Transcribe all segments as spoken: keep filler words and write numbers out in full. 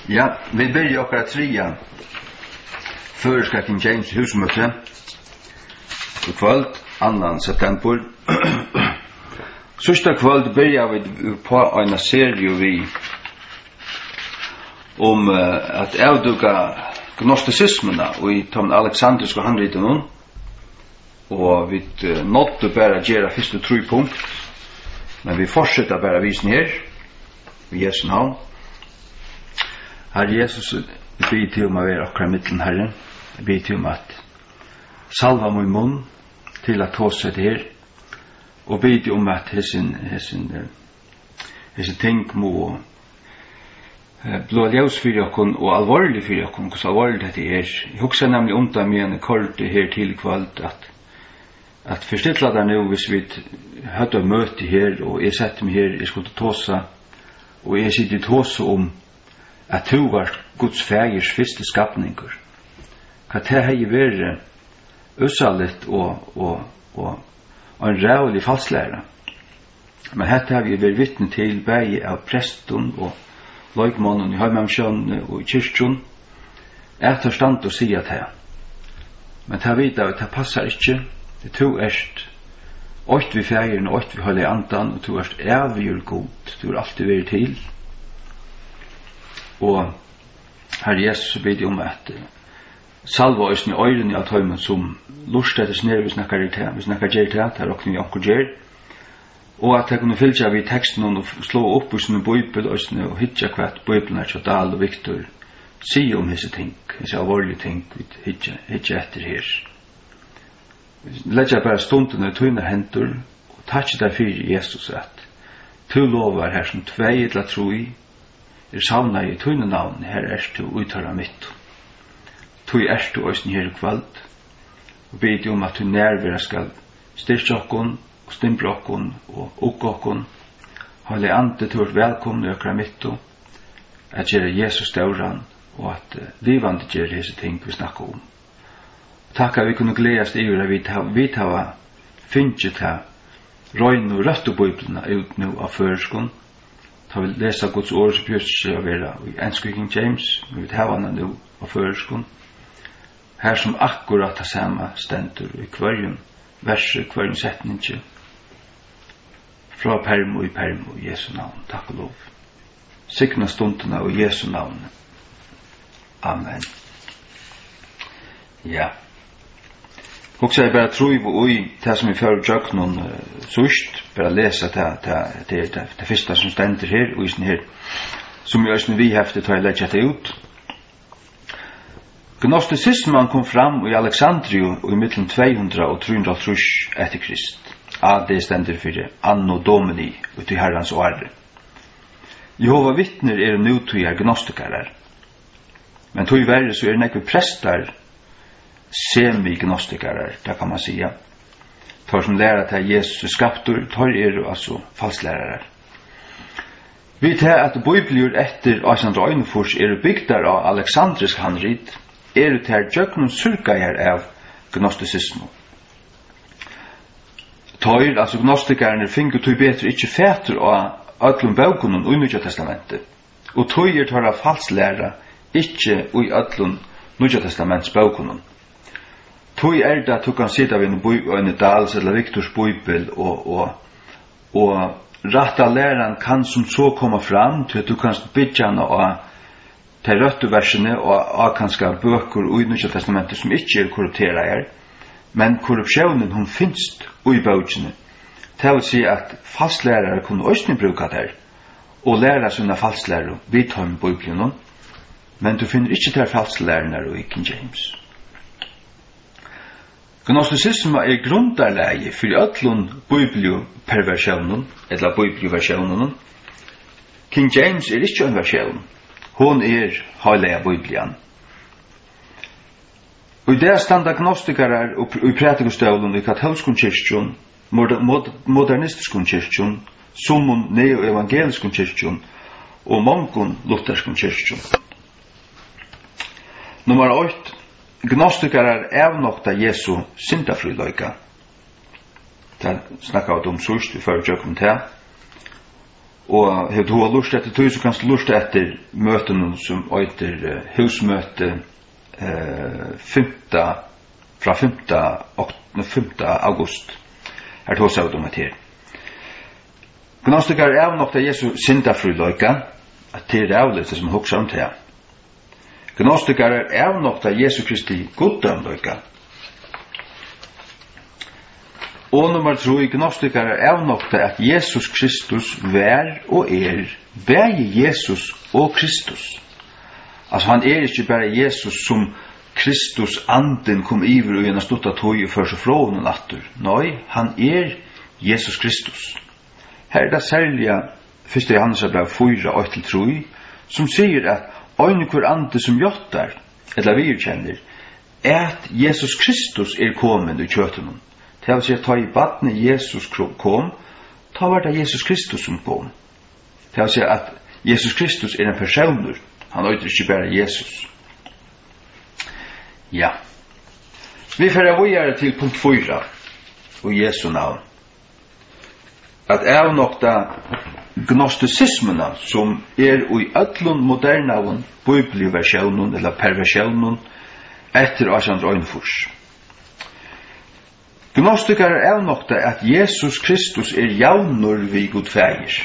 Ja, vi börjar okkara trea Føreska King James husmøte i kvöld, annan september. Sørsta kvöld börjar vi på en serie vi om uh, at avduka gnosticismena og i tom alexandriske handriten og vi uh, nådde bare gjøre første tru punkt, men vi fortsetter bare visen her i Jesu navn. Herre Jesus, jeg ber til om å være akkurat mittelen, Herre. Jeg ber til om at salva min munn til at ta seg til her, og ber til om at hessen, hessen, hessen ting må blå ljus for jokken og alvorlig for jokken, hvordan alvorlig dette er. Jeg husker nemlig om det med en kort her til kveld, at at forstilla der nå, hvis vi hadde møte her, og jeg sette meg her, jeg skulle ta seg, og jeg sitter ta seg om at du var Guds fægers første skapninger. Hva det har vært usaligt og, og, og, og en rævlig falslære. Men dette har vi vært vittne til begge av presten og løgmannen i Heimamsjøen og i kyrkjøn. Jeg tar stand og sier det. Men det vet jeg at det passer ikke. Det to erst åkt vi fægeren og åkt vi holder andan, og to erst avgjør god. Du har alltid vært til. Og Herre Jesus ber om at salva oss i øyrene av tøymen som lorstettes ned hvis nekker det til, hvis nekker gjør til, det er åkning anker gjør. Og at jeg kunne fylle av i teksten og slå opp i sånne bøybel og hitja kvart bøybelen er så Dahl og Viktor sier om disse ting, disse alvorlige ting vi hitja etter her. Letja bare stunden i tøyne hentur og tatsi deg fyrir Jesus at tu lovar her som tvei til at tro i er savna i tøyne navn, her erst du uttara mitt. Tøy erst du òsni her i kveld, og bedi om at du nærvera skal styrkja okkon, og stimpra okkon, og okka okkon, halde ande til vårt velkomne i okra mittu, at gjere Jesus stauran, og at uh, livande gjere hese ting vi snakka om. Takk at vi kunne gledast i at vi tava finnje ta røyne og røttu bøyblina ut nu av føreskon, ta vil lesa Guds ord som bjørs seg å være i enske King James, vi vil hava hana nu av føreskon, her som akkurat det samme stendur i kvarjen verset, kvarjen setninge, fra perm og i perm og i Jesu navn, takk og lov. Sikna stundene og i Jesu navn. Amen. Ja. Og så er bare tro på i det som vi fører tjøk noen uh, sørst, bare lese det, det, det, det, det første som stender her, og i sånn her, som vi også vi heftet til å legge det ut. Gnosticismen kom fram i Alexandria og i middelen to hundre og tre hundre etter Krist. A, det stender for Anno Domini, ut i Herrens åre. Jehova vittner er nutøyer gnostikere, men tog verre så er det nekve prester semi-gnostikere, det kan man säga. Tar som lærer til Jesus skaptor, tar er altså falslærere. Vi tar at bøyblir etter Alexander Øynefors er bygdar av Alexandrisk handrit, er det her djøknum surkager av gnosticismo. Tar, altså gnostikerne, finner tog bedre ikke fæter av öllum bøkunnen og i Nudja testamentet, og tog er tar av falslæra ikke i öllum Nudja testaments bøkunnen. Tog er det at du kan sitte av en Dahls eller Viktors bøybel og, og, og ratta læran kan som så komme fram til at du kan bygge henne av til røtteversene og av kanskje bøker og i Nudja testamentet som ikke er korrupteret her, men korrupsjonen hun finst i bøkene. Det vil si at falslærere kunne også bruke det og lære sine falslærere vidt ham i bøkene, men du finner ikke til falslærerne i King James. Gnosticisme er grundarleie for öllun biblioperversjonen, eller biblioversionen. King James er ikke en versjon. Hon er heilige biblian. Og i det standa gnostikere og i prætikostøvlen i katolskun kyrkjon, modernistiskun kyrkjon, summun neo-evangeliskun kyrkjon og mongun lutherskun kyrkjon. Nummer åtte. Gnostikere er avnokta Jesu syndafriløyka. Det snakket vi om sørst i førre tjøkken til. Og har du har lust etter tog, så kan du lust etter møtene som øyter uh, husmøte uh, femte, fra femte august. Her tog seg om et her. Gnostikere er nok til Jesu syndafryløyke, at det er avløse som hokser om til. Gnostikere er nok til Jesu Kristi goddømløyke. Og nummer tre, gnostikere er nok til at Jesus Kristus vær og er, bæge Jesus og Kristus. Altså han er ikke bare Jesus som Kristus anden kom iver og gjennom stått av tog for så fra og natter. Nei, han er Jesus Kristus. Her er det særlige første Johannes brev fire og til tro, som sier at øyne hver ande som gjøtter, eller vi kjenner, er at Jesus Kristus er kommet i kjøtenen. Det vil si at ta i badne Jesus kom, ta var det Jesus Kristus som kom. Det vil si at Jesus Kristus er en person, han øyder ikke bare Jesus. Ja. Vi får videre til punkt fire, og Jesu navn. At er nok da gnosticismene som er i ødlund moderne bibelversjonen eller perversjonen etter Asjans Øynfors. Gnostikere er nok da at Jesus Kristus er jaunor vi god feir.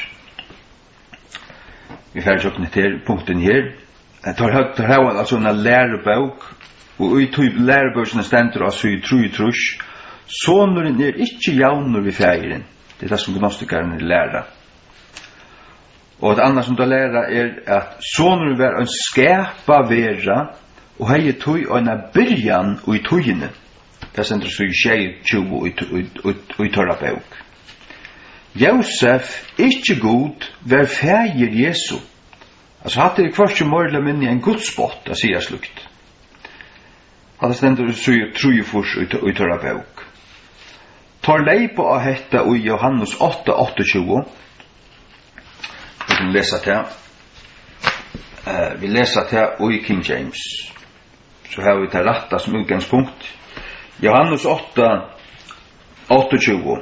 Vi får sjokkne til punkten her. Det har altså en lærebøk, og i tog lærebøkene stender altså i tru i trus, sonen er ikke jaunor vi feiren. Det er det som gnostikerne lærer. Og et annet som de lærer er at sonen var en skapa vera, og hei tog en byrjan og i togene. Det sender så i tjei tjugo og i tørra bøk. Josef, ikke god, var feir Jesu. Altså hatt det kvart som morla minni en godspott, det sier slukt. Det sender så i trujefors og i tørra bøk. Tar leipa av hetta i Johannes åtta tjugoåtta. Vi kan lesa det. Uh, vi leser det i King James. Så har vi det retta som utgangspunkt. Johannes åtta tjugoåtta.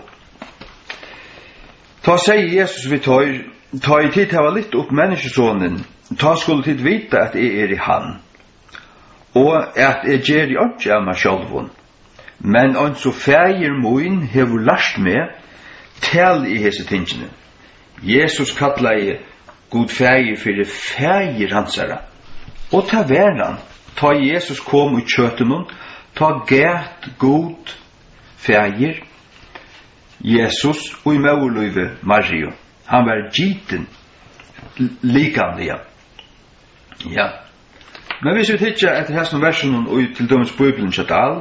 Ta sier Jesus vi tar, ta i tid hava litt opp menneskesonen, ta skulle tid vite at jeg er i han, og at jeg gjer i åndsje av meg sjálvun. Men on så feir moin hevur lært meg tel i hese tingene. Jesus kalla i god feir fyrir feir hansara. Og ta vernan, ta Jesus kom i kjøtenen, ta gæt god feir Jesus og i mauerløyve Mario. Han var giten likandiga. Ja. Men hvis vi tidsja etter hesten versen og til dømes Bibelen kjøttal,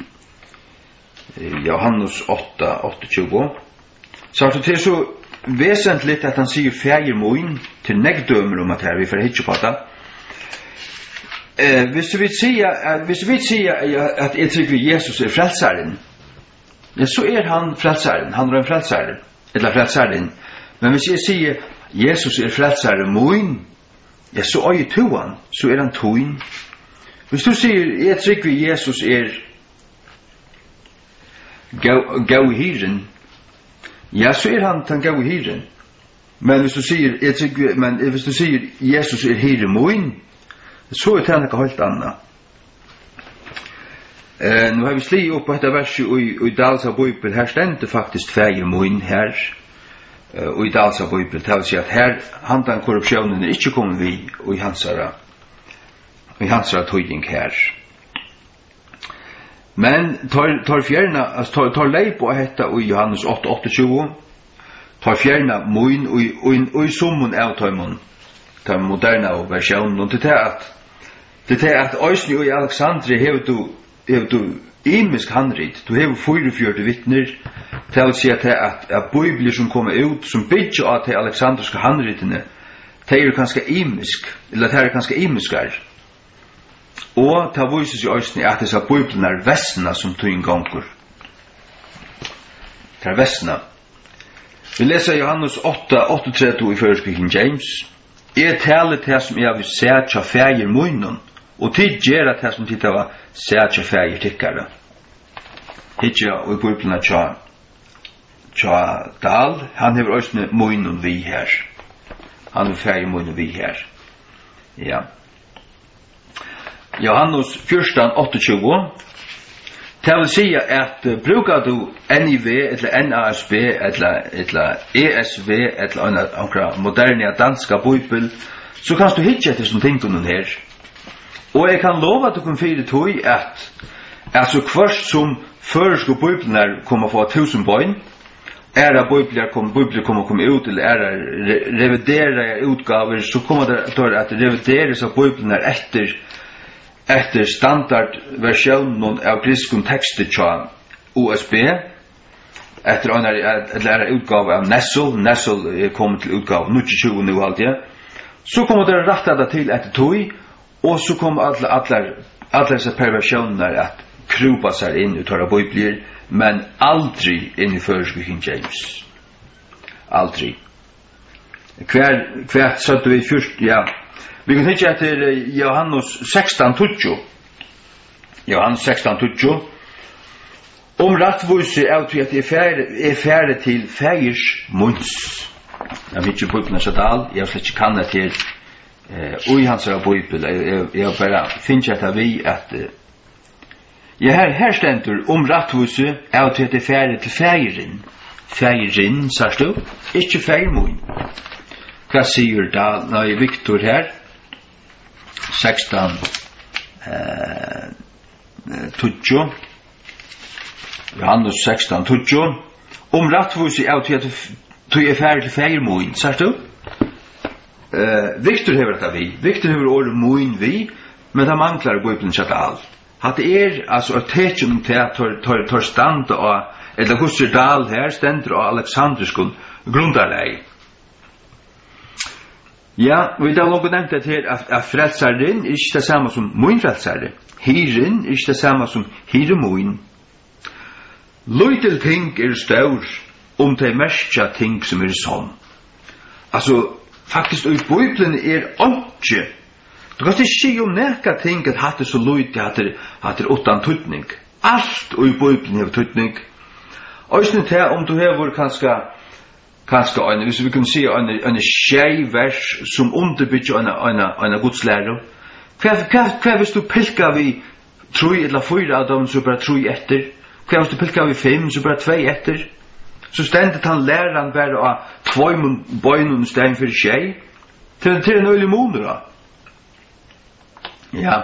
Johannes åtta tjugo, så er det så vesentligt at han sier feir moin til negdømer om at her vi får hitje på det. Eh, hvis vi sier hvis vi sier at jeg tykker Jesus er frelsaren, ja, så er han frelsaren, han er en frelsaren, eller frelsaren. Men hvis jeg sier Jesus er frelsaren moin, ja, så er jeg toan, så er han toin. Hvis du sier jeg tykker Jesus er gau hiren, ja, så er han den gau hiren. Men hvis du sier jeg tykker, men hvis du sier Jesus er hiren moin, så er det ikke helt annet. Uh, nu har vi sli upp på detta vers i, i Dalsa Bibel. Her stender faktisk feir moin her. Uh, i Dalsa Bibel. Det vil si at her handan korrupsjonen er ikke kommet vi i hansara i hansara tøying her. Men tar, tar fjerna, altså tar, tar lei på detta i Johannes åtta tjugo, tar fjerna moin og i summun av tøymon, den moderne versjonen, og til det at det er at Øysni og i Alexandri hever du hever du imisk handrit, du hever fyrefjørte vittner, til å si at det er at bibler som kommer ut, som bygger av til alexandriske handritene, det er kanskje imisk, eller det er kanskje imiskar. Og det vises i Øysni at disse biblene er vessene som tog en ganger. Det er vessene. Vi leser Johannes åtta trettio i første King James. Jeg taler til som jeg vil se til feir munnen, og tid gjør at det som tid var se til feir tikkere. Hitja og i Bibelen tja tja dal, han hever også munnen vi her. han er færdig munne vi her. Ja. Johannes fjorton tjugoåtta. Det vil si at uh, brukar du N I V, eller N A S B, eller, eller E S V, eller en moderne danska bibel, så kan du hitje etter som tingene her. Og jeg kan lova at du kan fyre tog at altså først som føreske bibelen kommer få tusen poeng, er det bibler kommer bibler kommer komme ut, eller er det re revidere utgaver, så kommer det at revideres av bibelen etter etter standardversjonen av griskun tekstet til U S B, etter en eller utgave av Nessel, Nessel kommer til utgave tjue nu alltid, så kommer det rette det til etter tog, og så kommer alle, alle, alle disse perversjoner at krupa seg inn ut av bibler, men aldri inn i føreske King James. Aldri. Hver, hver satt vi først, ja. Vi kan tenke etter Johannes sexton tjugo. Johannes sexton tjugo. Om rattvise av til at jeg er ferdig til fægers munns. Jeg vet ikke bøyblen er så dal, jeg har slett ikke kan det til ui hans av bøybel. Jeg bare finner etter vi at jeg her, her stender om rattvise av til at jeg er ferdig til fægerin. Fægerin, sier du? Ikke fægermunn. Hva sier da, nei, Victor her? sexton tjugo. Johannes sexton tjugo. Om rattvise av til at du er ferdig til fægermunn, sier du? Uh, Victor hever dette vi. Victor hever året munn vi, men det mangler bøyblen seg all. Hatt er, altså, at tekjum til at tar stand av, eller husser dal her, stender av Alexandriskun grundarlei. Ja, vi har nok nevnt det her, at frelsaren er ikke det samme som mun frelsare. Hiren er ikke det samme som hire mun. Løytel ting er staur, om det merkja ting som er sånn. Altså, faktisk, i bøyblen er ikke. Du kan ikke si om nekka ting at hatt er så løyte, hatt er, hatt er utan tøytning. Alt i bøyblen hever tøytning. Og ikke til om du hever kanskje, kanskje en, hvis vi kan si en, en skjei vers som underbygger en, en, en godslære. Hva, hva, hva hvis du pilka vi tro eller fyra av dem, så bare tro etter? Hva hvis du pilka vi fem, så bare tvei etter? Så stendet han læreren bare av tvoi bøynene stein for skjei. Til, til en øylig måneder da. Ja.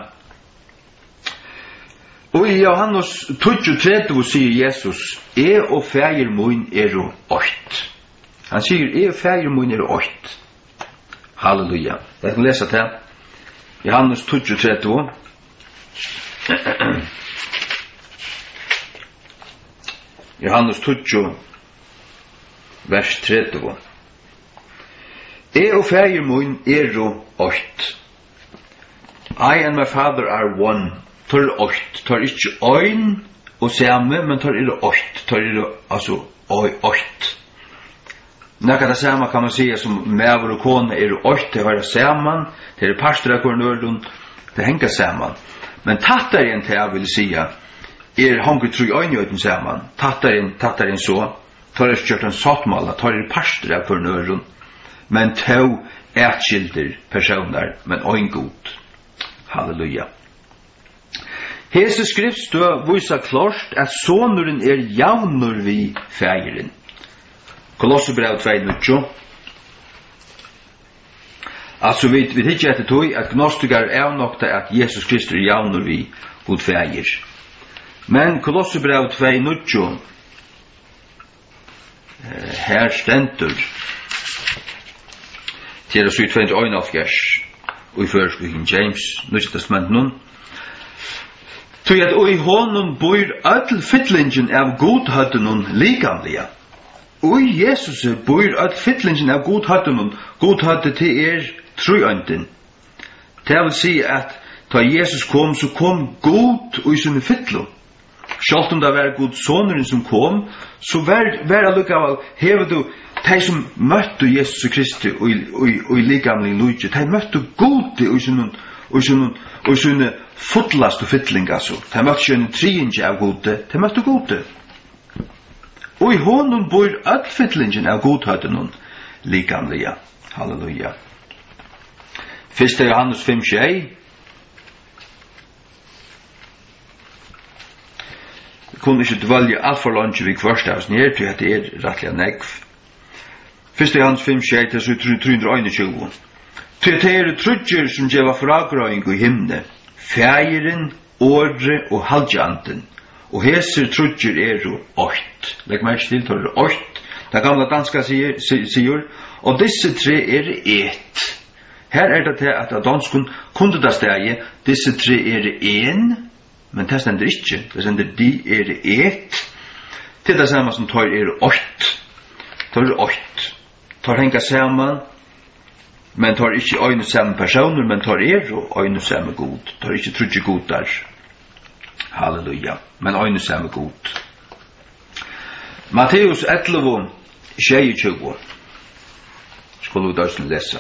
Og i Johannes tjugo tretti sier Jesus, «E og fægir mun er jo åkt». Han sier, «E og fægir mun er jo åkt». Halleluja. Jeg kan lese det. Johannes tjugo tretti. Johannes tjugo, vers tretti. «E og fægir mun er jo åkt». I and my father are one. Tar er åkt. Tar ikke øyn og samme, men tar er åkt. Tar er altså åkt. Nekka det samme kan man si som mever og kone er åkt. Det var saman. Det er parstra kornøren. Det henger saman. Men tattaren til jeg vil si er honget tro øyn i øyden saman. Tattaren, tattaren så. Tar er kjørt en sattmala. Tar er parstra kornøren. Men to ætskilder personer, men øyn god. Halleluja. Hese skriftstø viser klart at sonuren er javnur vi fægeren. Kolossebrev två nitton. Altså vi vi hittar etter tog at gnostikar er nokta at Jesus Kristus er javnur vi god fæger. Men Kolossebrev två nitton her stendur til det syv tjugoett og i første King James, Nye Testament nun. Tog at og i honom bor öll fyllingen av godhøttenun likamliga. Og i Jesus bor öll fyllingen av godhøttenun, godhøtte til er trøyønten. Det vil si at da Jesus kom, så kom god og i sinne fytlo. Sjalt om det var god soneren som kom, så var, var allukkavel, hever du de som møtte Jesus Kristi og, og, og i likamlig lujje, de møtte gode og i sinne og sinne og sinne fotlast og fytling, altså. De møtte ikke en triinje av gode, de møtte gode. Og i honom bor öll fytlingen av godhøyden likamlige. Halleluja. Fyrsta Johannes fem tjei. Vi kunne ikke dvalje alt for langt vi kvarstavs ned, til at det er rettelig negv. Fyrsta Johannes fem tjei til tre hundre og tjue. Til at det er trudger som gjeva fragrøying i himne, fægeren, åre og halvjanten, og heser trudger er jo åkt. Legg meg ikke til, tar det åkt. Det gamla danska sier, og disse tre er et. Her er det til at av danskun kunde det stegi, disse tre er en, men det stender ikke. Det stender de er et. Til det samme som tar er åkt. Tar er åkt. Tar henga saman, men tar ikke øyne samme personer, men tar er og øyne samme god. Tar ikke trudje god der. Halleluja. Men øyne samme god. Matteus elleve, tjue. Skulle vi da lesa.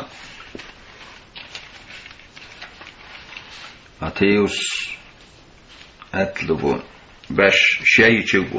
Matteus elleve, vers tjue.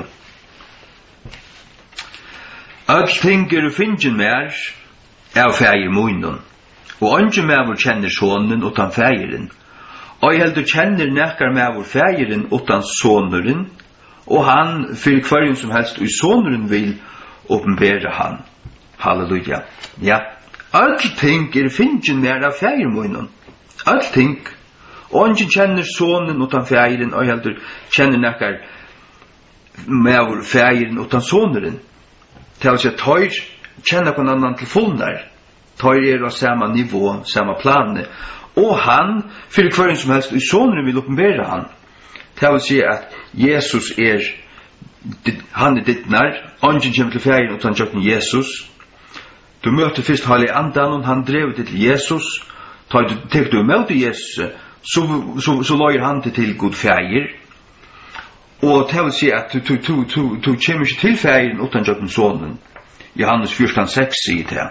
Öll ting er fingen mer av fægir munnen, og andre mer kjenner sonen utan fægiren, og jeg heldur kjenner nekkar mer fægiren utan soneren, og han fyrir kvarjen som helst og soneren vil åpenbære han. Halleluja. Ja, öll ting er fingen mer av fægir munnen. Öll ting. Og andre kjenner sonen utan fægiren, og jeg heldur kjenner nekkar mer fægiren utan soneren. Til å si at tøyr kjenner på en annan til fullnær. Tøyr er av samme nivå, samme plane. Og han, fyrir kvarjen som helst, i soneren vil åpenbære han. Til å si at Jesus er, han er ditt nær. Angen kommer til ferien utan kjøkken Jesus. Du møter først Hallig Andan, og han drev det til Jesus. Tek du møter Jesus, så, så, så løyer han det til god ferier. Og til å si at du, du, du, du, du kommer ikke til ferien utan kjøkken sonen. Johannes fjorton seks sier det.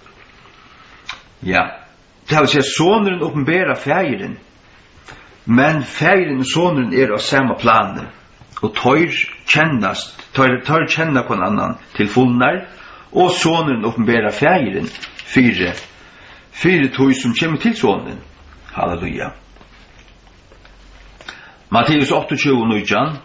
Ja. Til å si at soneren åpenbærer ferieren. Men ferieren og soneren er av samme planer. Og tøyr kjennast, tøyr, tøyr kjenner på en annan til fullnær. Og soneren åpenbærer ferieren. Fire. Fire tøy som kommer til sonen. Halleluja. Matteus tjueåtte og nitton.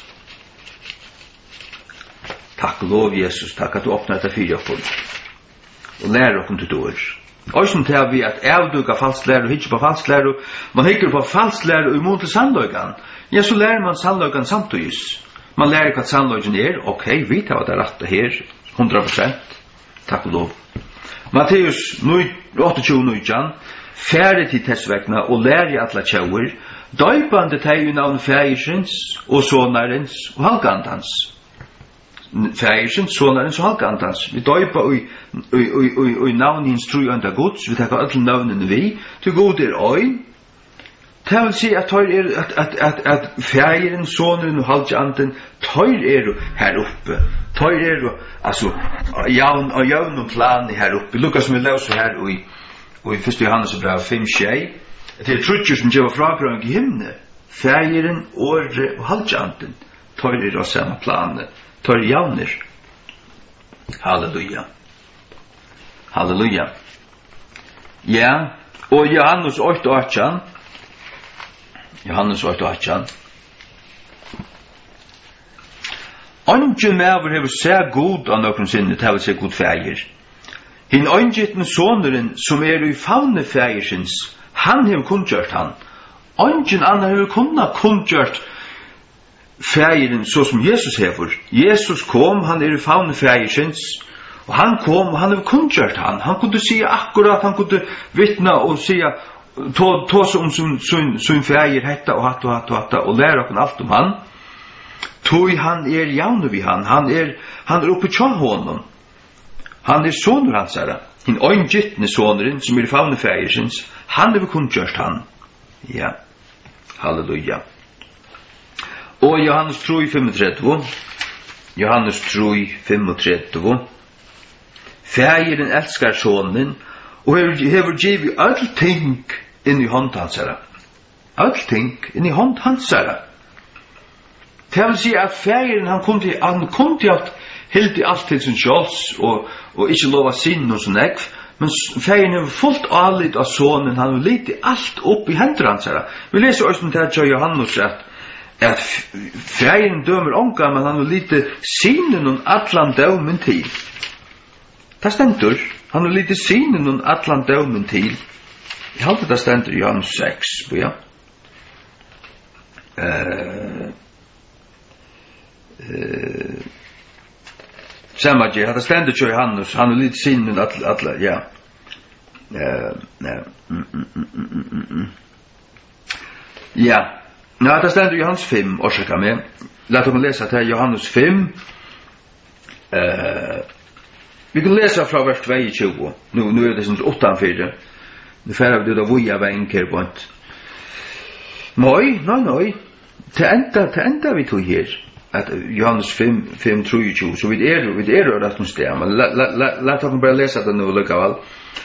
Takk lov, Jesus, takk at du åpner dette fire opphold. Og lærer oss til dår. Og som til vi at avduka falsk lærer og hitje på falsk lærer, man hikker på falsk lærer og imot til sannløygan. Ja, så lærer man sannløygan samtidig. Man lærer hva sannløygan er. Ok, vi tar det rette her, hundra prosent. Takk lov. Matteus tjueåtte og nitton. Færre til testvekkene og lærer i alle tjauer, døypande teg i navn fægersens og sonarens og halvgandans. Fægersens, sonarens og halvgandans. Vi døypa i navn hins tru under Guds, vi takkar alle navnene vi, til god er øyn. Det vil si at tøyr er, at, at, at, at fægeren, sonaren og halvganden, tøyr er her oppe. Tøyr er, altså, javn og javn og plan her oppe. Lukas som vi løser her og i Og i første Johannes brev fem tjei, det er trutjer som gjør fragrøying i himne, fægeren, åre og halvjanten, tøyrer av samme plane, tøyrer javner. Halleluja. Halleluja. Ja, og Johannes åtte og åtte, Johannes åtte og åtte, Ongen mever hever seg god av noen sinne, det vil seg god fæger. Hinn øyngjitten soneren som er i favne fægersins, han hever kundgjørt han. Ongen annar hever kunna kundgjørt fægeren så som Jesus hever. Jesus kom, han er i favne fægersins, og han kom, og han hever kundgjørt han. Han kunne sige akkurat, han kunne vittna og sige, ta seg om sin fæger, hetta og hatt og hatt og hatt, og lære okken alt om han. Tog han er javne vi han, han er, han er oppe tja honom. Han er sonur hans herra. Hinn øyngittne soneren som er i favne fægersins, han er vi kundgjørst han. Ja. Halleluja. Og Johannes tre femogtrettiu. Johannes tre femogtrettiu. Fægeren elskar sonen, og hever, hever givet all ting inn i hånd hans herra. All ting inn i hånd hans herra. Det vil si at fægeren, han kunne, han kunne hatt helt i alt til sin sjåls, og, og ikke lova sinn og sånn ekv, Men fägen är fullt allit av sonen, han har lite allt upp i händerna hans. Vi läser också till att Johannes att att fägen dömer onka, men han har lite synen och atlan dömen till. Det ständer, han har lite synen och atlan dömen till. Jag har det ständer i Johannes sex, ja. Eh eh Samma ge hade ständigt ju Johannes han lite synen att att ja. Eh nej. Ja. Ja, det ständigt Johannes fem och så kan man låt oss läsa till Johannes fem. Eh vi kan läsa från vers tjugo. Nu nu är det som åtta fyra. Nu får vi då voja vägen kerbont. Nej, nej, nej. Till ända, till ända vi tog här. Att Johannes fem, fem, tjugo, så vi är vi är då att nu stämmer. Men låt oss bara läsa det nu lika väl.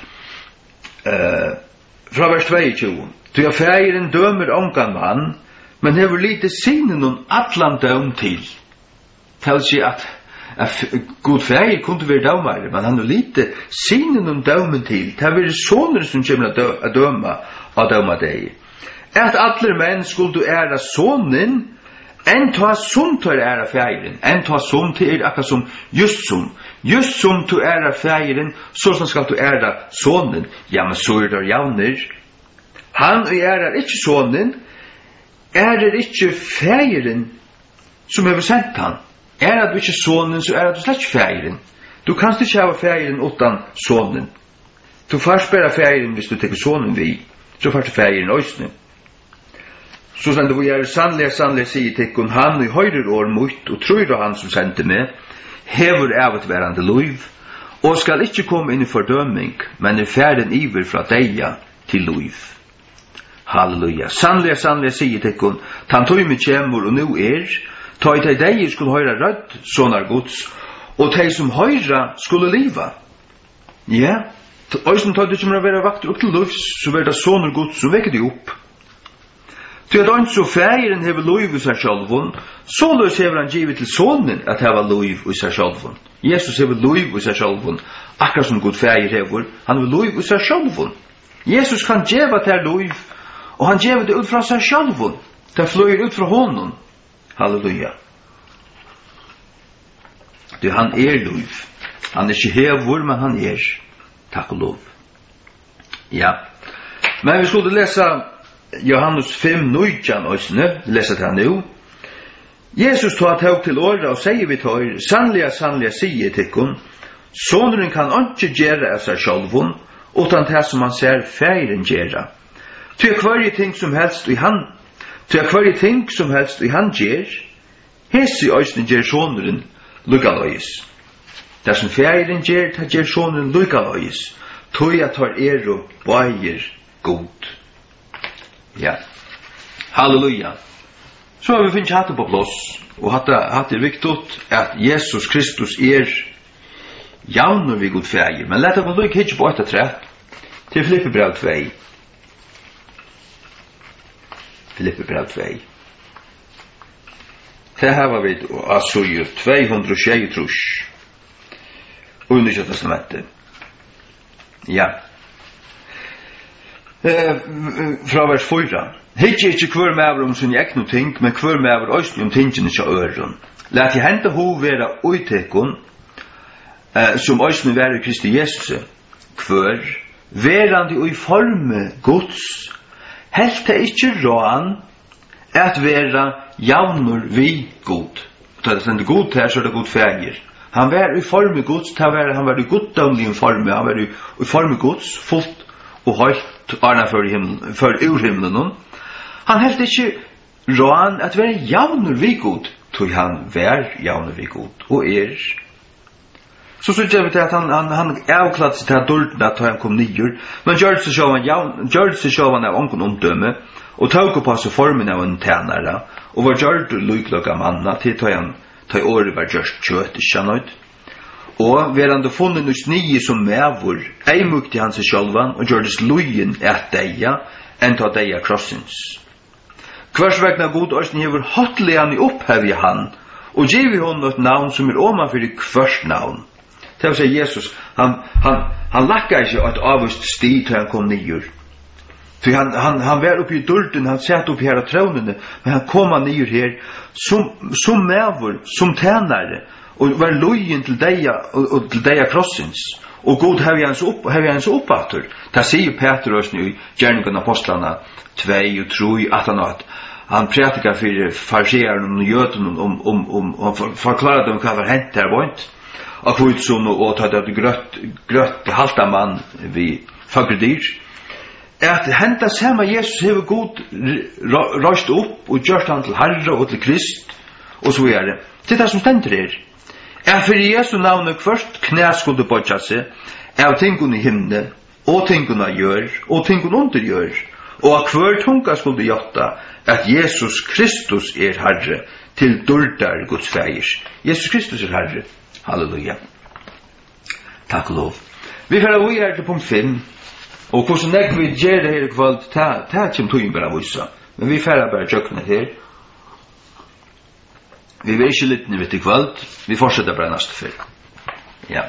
Eh från vers tjugo. Du är färgen dömer onkan man, men det var lite synen om Atlanta om till. Tell sig att att god färg kunde vara dömare, men han har lite synen om dömen till. Det var sonen som kommer att döma och döma dig. Att alla män skulle ära sonen, en ta som tar ära färgen, en ta som till akkurat som just som, just som du ära färgen, så som ska du ära sonen. Ja, men så är det javner. Han ärar inte sonen, ärar inte färgen som har sänt han. Ärar du inte sonen, så ärar du slett färgen. Du kan inte ha färgen utan sonen. Du får spela färgen hvis du tar sonen vid, så får du färgen också. Så sen det var sannliga, sannliga säger till han i höjder år mot och tror han som sände mig hever av ett värande liv och skall inte komma in i fördömning, men är färden iver från deja till liv. Halleluja. Sannliga, sannliga säger till hon han tog mig kämmor och nu är ta i till dig skulle höra rödd sånar gods och de som höra skulle liva. Ja, och som tar det som att vara vakt upp till liv så blir det sånar gods så väcker det upp. Ty att inte så färgen hever liv i sig självun, så lös hever han givet till sonen att heva liv i sig självun. Jesus hever liv i sig självun, akkurat som god färger hever, han hever liv i sig självun. Jesus kan geva till liv, og han gjev det ut fra seg sjálvun. Det fløyer ut fra honom. Halleluja. Du, han er liv. Han er ikke hevor, men han er. Takk og lov. Ja. Men vi skulle lese Johannes fem, nitton, også, lese det her nå. Jesus tar tog til året og sier vi tar, sannliga, sannliga sier til sonen kan ikke gjøre av seg sjálvun, utan det som han ser feiren gjøre. Til hver ting som helst i han, til hver ting som helst i han gjør, hese øyne gjør sonen lykkaløyes. Det som feiren gjør, det gjør sonen lykkaløyes. Tog jeg tar er og bøyer god. Ja. Halleluja. Så har vi finnet hatt på plass, og hatt det er viktig at Jesus Kristus er javner vi god feir. Men lett oss lykke ikke på etter tre til Filippe brev to. Filippe brev to. Det her var vi altså jo to hundre og tjuetre under Nye testamentet. Ja. Eh, fra vers fyra. Hittje ikke hver med om sin ekne ting, men hver med øyne om tingene til øren. Lät i hente ho være uitekken, eh, som øyne være Kristi Jesus, hver, verande i forme Guds, helt det ikke råan, at være javnur vi god. Så det er god her, så er det god feir. Han var i forme Guds, var, han var i goddomlig forme, han var i, i forme Guds, fullt og høyt, arna for, himmel, for urhimmelen. Han helt ikke råan at være javnur vi god, tog han vær javnur vi god, og er. Så synes jeg til at han, han, han avklatt seg til dulten at han kom nyer, men gjør seg sjåvan av onken omdømme, og tog på seg formen av en tænare, og var gjørt lyklokka manna til tog han, tog året var gjørst kjøt, ikke nøyd. Og verande funnet hos nye som mevor, ei mukti han seg sjålvan, og gjørdes lujen et deia, enn ta deia krossins. Hvers vegna god årsni hever hottelig han i opphev i han, og giv i hon et navn som er oma fyrir hvers navn. Det vill säga Jesus, han, han, han lackar sig att avvist sti till han kom nyer. För han, han, han var uppe i dörren, han satt uppe här av tronen, men han kom nyer här som, som mävor, som tjänare, och var lojen till dig och, och till dig krossens. Och God har vi hans upp, har vi hans uppåter. Det säger Petrus nu i Gärningarna apostlarna två och tre att han att han predikar för fariséerna och jötarna om om om om förklarar dem vad var hänt där var inte. Och kvitson och ta det grött grött halta man vi fagredir. Att hända samma Jesus har God rast upp och gjort han till Herre och till Krist och så vidare. Det är det som ständer er. Er for Jesu navn først knæ skulle bøtja seg av tingene i himmelen, og tingene gjør, og tingene under gjør, og av hver tunga skulle gjotta at Jesus Kristus er Herre til dørdar Guds feir. Jesus Kristus er Herre. Halleluja. Takk og lov. Vi får vi her til punkt fem, og hvordan jeg vil gjøre det her i kveld, det er ikke tog bare vise, men vi får bare tjøkne her. Vi vil ikke litt nytt i kveld. Vi fortsetter bare neste fyr. Ja.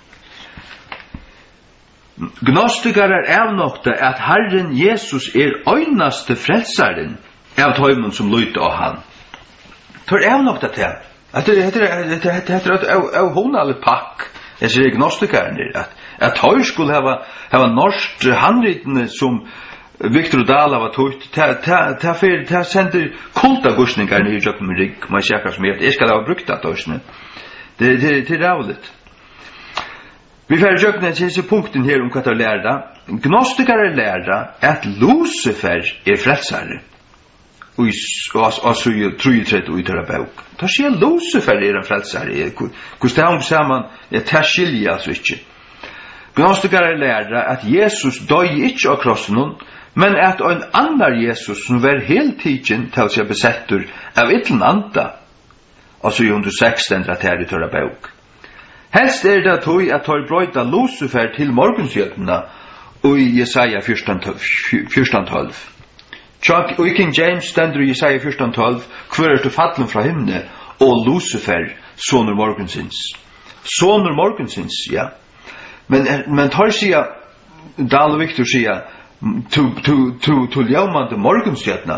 Gnostikere er avnokte at Herren Jesus er øynaste frelsaren av tøymon som løyte av han. Tor er avnokte til. Det heter av honalig pakk. Jeg sier gnostikerne at at tøy skulle hava hava norsk handritene som Victor Dala var tøyt ta ta ta fer ta sender kulta gursningar i Jakob Rik man sjekkar som er jeg skal ha brukt det tøysne det det det rævligt vi fer jøkna til punkten her om hva det lærda gnostikere lærda at Lucifer er frelsare og og så jo treogtretive og utara bok ta sier Lucifer er en frelsare hvordan det han sammen er ta skilja altså ikke gnostikere lærda at Jesus døy ikke av krossen men at en annar Jesus som var helt tidsen til seg besettur av ytlen anda, altså i hundre seksten her i tørra bok. Helst er det tog at tar brøyta Lucifer til morgensjötena og i Jesaja fjorton tolv. Og i King James stender i Jesaja fjorton tolv hver er til fallen fra himne og Lucifer, sonur morgensins. Sonur morgensins, ja. Men, men tar sier, Dahl og Victor sier, to to to to ljumande morgonstjärna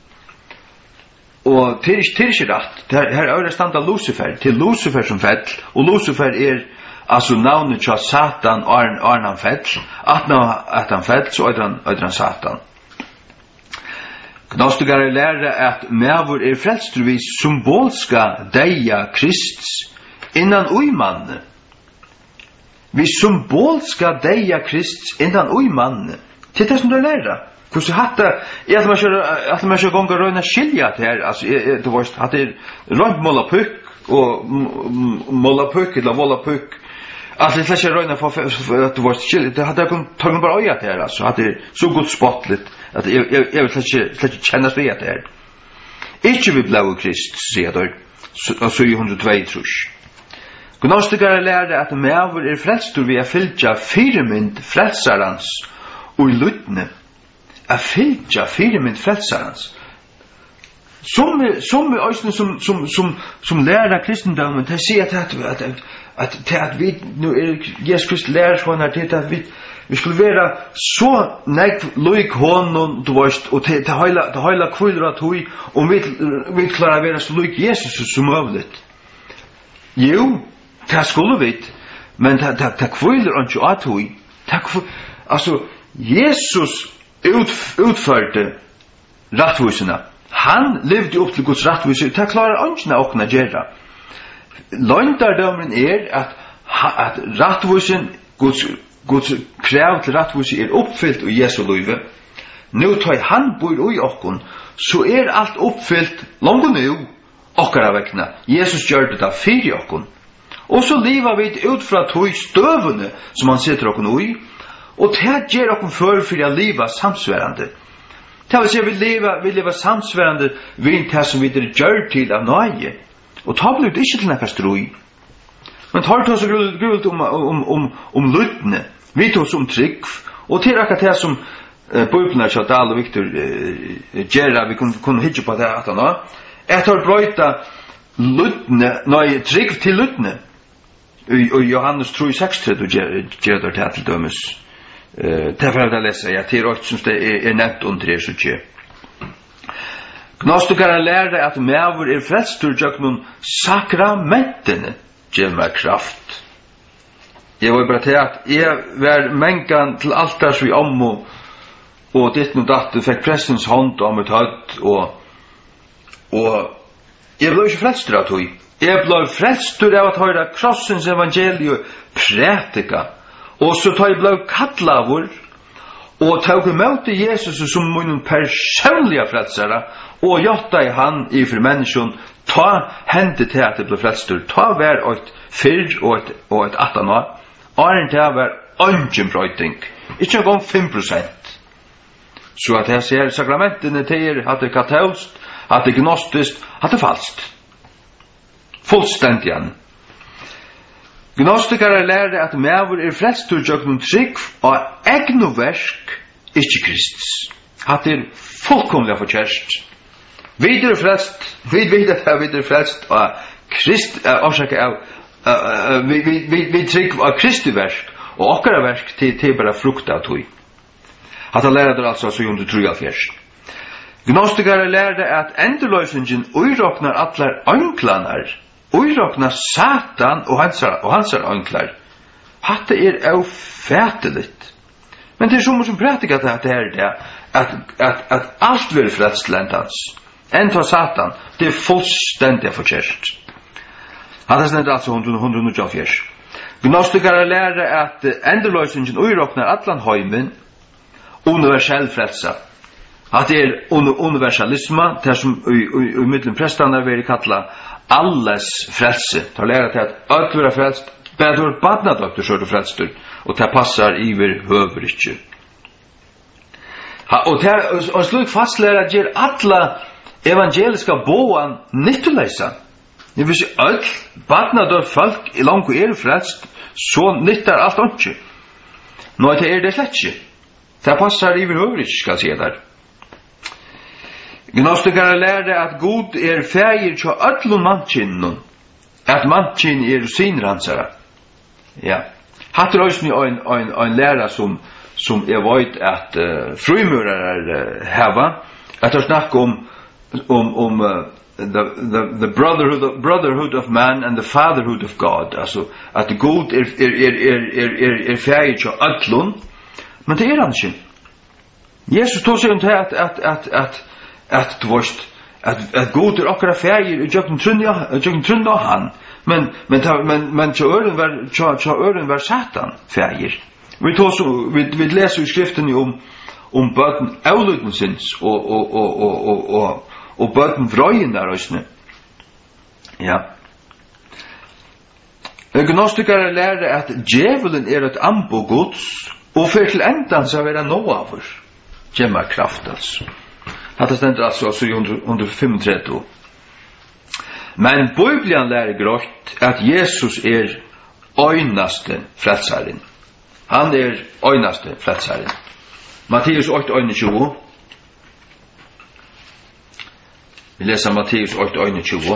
och till till sig rätt där här är det standa Lucifer till Lucifer som fäll och Lucifer är alltså namnet på Satan Arn Arnan fäll att nå att han fäll så är han är han Satan Gnostikere lærer at mevor er frelstruvis symbolska deia Krists innan uimanne vi symbolska deia Krists innan uimanne til det som du lærer. Hvordan hatt det, jeg at man ikke ganger røyne skilja til her, altså, du vet, hatt det røynt måla pøk, og måla pøk, eller måla pøk, altså, det er ikke røyne for, at du vet, skilja, det hadde jeg kun tagnet bare øya til her, altså, hatt det så godt spottligt, at jeg vil ikke kjennes ved til her. Ikke vi blå Krist, sier jeg, og så i hundre og to trus. Gnostikere lærer at mevor er frelstur vi er fylgja firemynd frelsarans, og i luttene er fylgja firemynd frelsarans. Som som øysene som som som som lærer kristendommen, de sier at at at at at vi nu er Jesus Kristus lærer for når det at vi vi skulle være så nægt loik honom du varst og til til heila til heila kvildra tøy og vi vi klarar være så loik Jesus som muligt. Jo, det skulle vi, men det det det kvildra ikke at tøy. Det altså Jesus ut, utførte rattvisene. Han levde opp til Guds rattvise. Det klarer ønskene å kunne gjøre. Løgndardommen er at, at rattvisen, Guds, Guds krav til rattvise er oppfyllt i Jesu liv. Nå tar han bor i okken, så er alt oppfyllt langt nå, okkara vekkene. Jesus gjør det da fyrir okken. Og så lever vi ut fra tog støvene som han sitter okken i, og det gjør okken for for å leve samsværende. Det vil si, vi lever, vi lever samsværende ved det som vi gjør til av nøye. Og ta blir det ikke til noe strøy. Men tar det også grult om, om, om, om luttene. Vi tar oss om trygg. Og til akkurat det som uh, Bibelen er Dahl og Victor uh, gjør, vi kunne, kunne hitje på det at han har. Jeg tar brøyta luttene, nøye trygg til luttene. i Johannes tre sekstrettio ger det til dømes. Eh det får jag läsa ja till rätt som det är nämnt under det så tjä. Gnostikar lärde att mevur er frelstur jöknun sakramenten gemma kraft. Jag var bara till att jag var mänkan till altars vi ommo och det nu datte fick prestens hand om ett hött och och jag blev ju frelstur att hoj. Jag blev frelstur av att höra krossens evangelium prætika. Og så tar jeg blev kallavur og tog imot Jesus som min personliga frelsare og jotta i han i for menneskjon ta hende til at det ble frelstur ta vær et fyrr og et, og et attan år åren til at vær ungen brøyting ikke engang fem prosent så at jeg ser sakramentene til at det er katolsk at det er gnostisk at det er falskt fullstendig an Gnostikere lærte at mevur er frelstur jöknun trygg og egnoversk, ikkje Kristus. Hatt er fullkomlega forkjærst. Vi er frelst, vi vet at vi er frelst og Krist, orsaka av, vi trygg av Kristi versk og okkara versk til, til bara frukta av tog. Hatt er lærte altså så under trojafjers. Gnostikere lærte at endurløysingen uiroknar atlar ønklanar Uirokna Satan og hansar og hansar anklar. Hatta er aufæteligt. Men det er som som prætika det at det er det at at at alt vil frelst lentans. Enta Satan, det er fullstendig forkert. Hatta snært altså hundre hundre og fjers. Gnostikar lærer at endurløysingen uiroknar allan heimin universell frelsa. Hatta er universalisme, det som i middelen prestane vil kalla alles frelse. Ta læra til at alt vil frelst, bedre badnadoktor så er du frelstur, og det passar iver høver ikkje. Og, og slik fastlæra gjer alla evangeliska boan nyttuleisa. Det vil si alt badnadoktor folk i langt er frelst, så nyttar alt ikkje. Nå det er det slett ikkje. Det passar iver høver ikkje, skal jeg si der. Gnostikere lærde at God er fægir til öllum mannkinnun, at mannkinn er synransara. Ja. Hatt er også en, en, en læra som, som jeg vet at uh, frumører uh, heva, at det snakk om, om, om uh, the, the, the brotherhood, of, brotherhood of man and the fatherhood of God. Altså, at God er, er, er, er, er, er, er fægir til öllum, men det er han ikke. Jesus tog seg om til at, at, at, at at du varst at at god er okkara fægir og jökn trunja jökn trunja han men men ta, men men til øren var til øren var Satan fægir vi tog så vi vi leser i skriften om om bøtten avlutningsins og og og og og og, og bøtten vrøyen der også ja Gnostikere lærer at djevelen er et ambo gods og for til endan så være Noavur gemma kraft altså. Hatta stendur altså så under femogtrettio. Men Bibelen lærer grått at Jesus er øynaste frelsaren. Han er øynaste frelsaren. Matteus åtte einogtjúgu. Vi leser Matteus åtte einogtjúgu.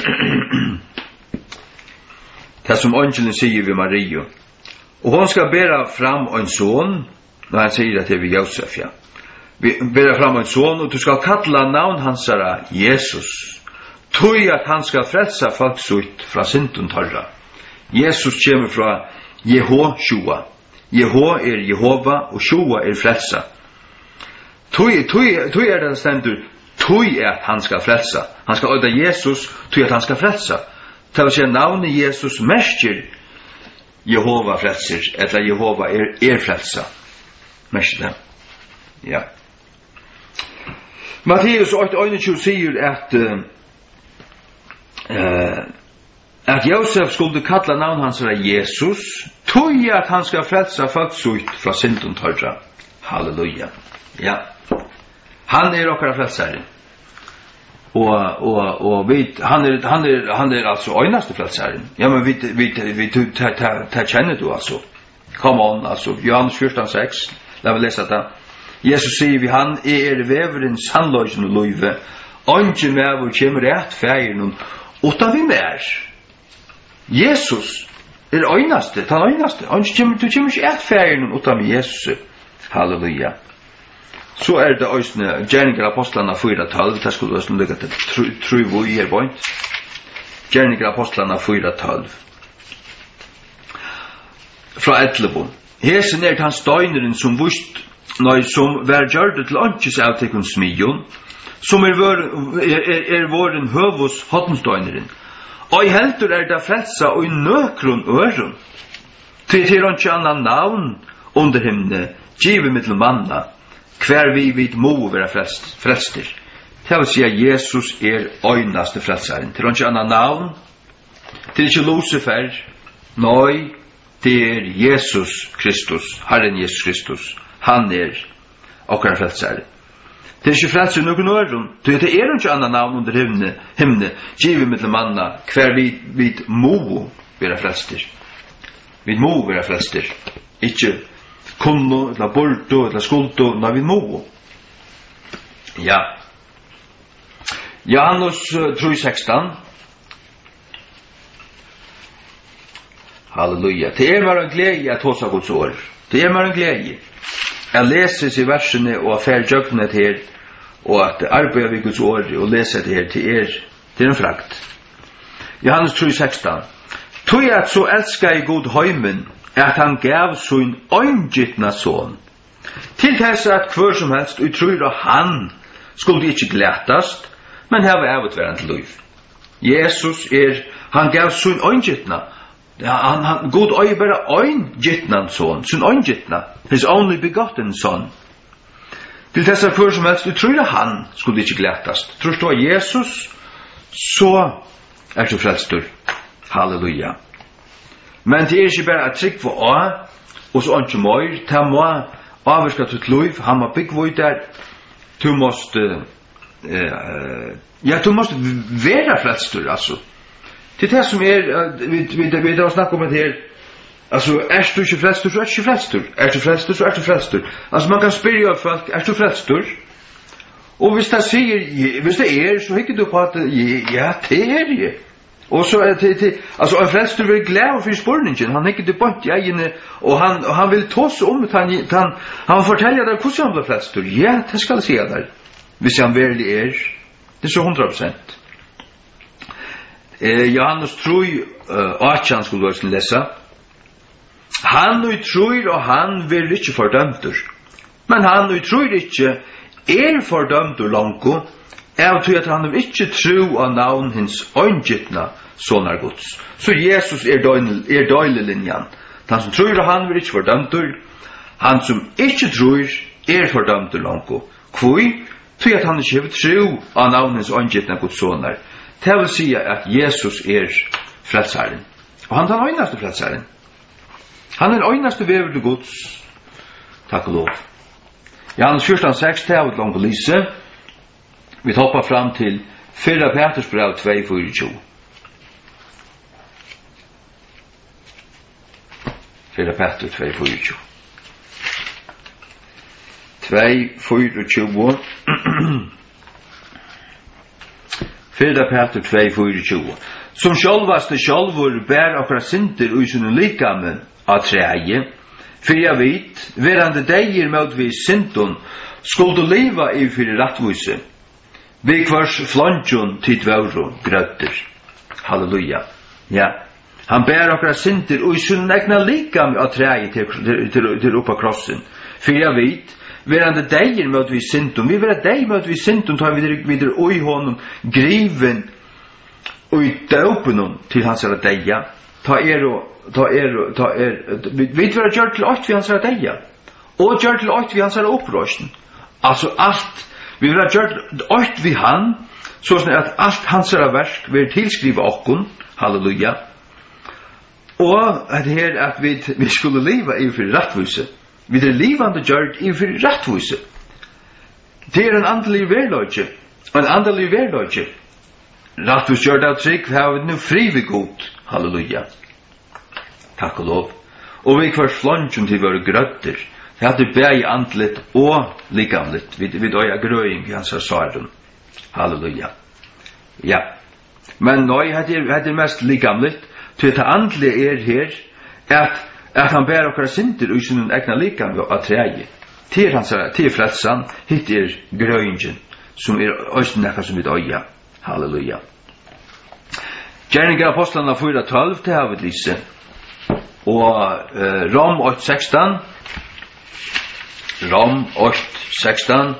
Det som angelen sier ved Maria. Og hon skal bæra fram en son, når han sier det til Josef, ja. Vi ber fram en son, og du skal kalla navn hansara Jesus. Tui at han skal frelsa folk sutt fra syndun torra. Jesus kommer fra Jehoshua. Jeho er Jehova, og Shua er frelsa. Tui, tui, tui er det stendur, tui at han skal frelsa. Han skal øyda Jesus, tui at han skal frelsa. Til å si navnet Jesus merker Jehova frelser, eller Jehova er, er frelsa. Merker det. Ja. Matteus åtte einogtjúgu sier at uh, uh, at Josef skulle kalla navn hans var Jesus, tog at han skal frelsa folk sutt fra syndun torra. Halleluja. Ja. Han er okkara frelsare. Og og og vi han er han er han er altså øynaste frelsaren. Ja, men vi vi vi ta ta ta kjenner du altså. Come on, altså Johannes fjorten seks. La meg lese det. Jesus sier vi han er veveren sannløysen og løyve. Anki med hvor kommer rett feiren utan vi mer. Jesus er øynaste, ta øynaste. Han kommer du kommer ikke et ferien utan Jesus. Halleluja. Så er det øysne gjerninger apostlarna fyra tolv, det skulle også lykke til tru hvor i er point. Gjerninger apostlarna fyra tolv. Fra Etlebo. Hesen er han støyneren som vust, nei, som vær gjørdet til ønskes avtekun smijon, som er, vår, er, er, er våren høvus hottenstøyneren. Og i heldur er det frelsa og i nøkron øron. Til til ønske annan navn under himne, givet mittel manna, hver vi vid mo være frelst, frelster. Det vil si at Jesus er øynaste frelsaren. Til ønske annan navn, til ikke Lucifer, nei, det er Jesus Kristus, Herren Jesus Kristus. Han er okkar frelsare. Det er ikke frelser noen øren. Det er ikke annan navn under himne, himne givet mittel manna, hver vi vid mo være frelster. Vid mo være frelster. Ikke kunno, eller bordo, eller skuldo, nei vid mo. Ja. Johannes tre seksten. Halleluja. Det er bare en glede at hos av Guds år. Det er bare en glede. Jeg leses i versene og affær jøgnet her, og at arbeider vi Guds år og leser det her til er, til en frakt. Johannes tre seksten. Tog at så elsker jeg god høymen, at han gav sin øyngittna son. Til tess at hver som helst utrur og han skulle ikke glætast, men hava avutverand liv. Jesus er, han gav sin øyngittna. Ja, han, han, god øy bare øyngittna son, sin øyngittna, his only begotten son. Til tess at hver som helst utrur og han skulle ikke glætast. Tror du av Jesus, så er du frelstur. Halleluja. Men det er ikke bare at trygg for å, og så ikke møyr, det må avvirka til liv, han må bygge der, du måste, uh, ja, du måste være frelstur, altså. Det er det som er, uh, vi, vi, vi, vi har snakket om det her, altså, er du ikke frelstur, så er du ikke frelstur. Er du frelstur, så er du frelstur. Altså, man kan spørre folk, er du frelstur? Og hvis det sier, hvis det er, så hikker du på at, ja, det er det. Og så er det, det altså en frelster vil glede for spørningen, han ikke det bort i egene, og han, og han vil tåse om det, han, han, han forteller deg hvordan han blir frelster. Ja, det skal jeg si der, hvis han virkelig er. Det er så hundra prosent. Eh, Johannes tror, uh, at han skulle også lese, han og tror, og han vil ikke fordømt, men han og tror ikke er fordømt og langt, av til at han vil ikke tro av navn hins øyngittna sonar Guds. Så Jesus er døylelinjan. Han som tror han vil ikke fordømt, han som ikke tror er fordømt langt. Hvor? Til at han ikke vil tro av navn hins øyngittna Guds sonar. Det vil si at Jesus er frelsaren. Og han er den øynaste frelsaren. Han er den øynaste vever til Guds. Takk og lov. Johannes fjorten seks, det er et langt å lyse. Vi hoppar fram til Fyrra Petersbrev to tjuefire. Fyrra Peter to tjuefire. to tjuefire. Fyrra Peter to tjuefire. Som sjálvaste sjálvur bær okkara syndir og sinu likame av treie, fyrir jeg vit, verande deir mot vi syndun, skuldu liva i fyrir rattvise, vi kvars flanjon tid vauro grøtter. Halleluja. Ja. Han bær okkara syndir og sinu egna likame av treie til, til, til, til oppa krossen. Fyrir jeg vit, verande deir mot vi syndun, vi vera deir mot vi syndun, tar vi videre oi honum griven og i døpenum til hans er deia, ta er og, ta er og, ta er, vi vil være gjør til alt vi hans er deia, og gjør til alt vi hans er opprørsen. Altså alt, vi vil være gjør til alt vi han, sånn at alt hans er verk vil tilskrive okkun, halleluja, og at her at vi, vi skulle leva i for rattvise, vi er livande gjør i for rattvise. Det er en andelig verløyge, en andelig verløyge, rattvus gjør det av trygg, vi har nu fri ved god. Halleluja. Takk og lov. Og vi kvar flansjon til våre grøtter. Vi hadde bæg andlet og likamlet. Vi, vi døya grøying i hans svaren. Halleluja. Ja. Men nå hadde jeg mest likamlet. Till det andliga är här att att han bär och synder och sin egna likam att träge. Till han säger till frälsan hittar gröningen som är östnäka som vi öja. Halleluja. Gärningar apostlarna fyra tolv till har vi lise. Och eh, Rom åtta sexton. Rom åtta sexton.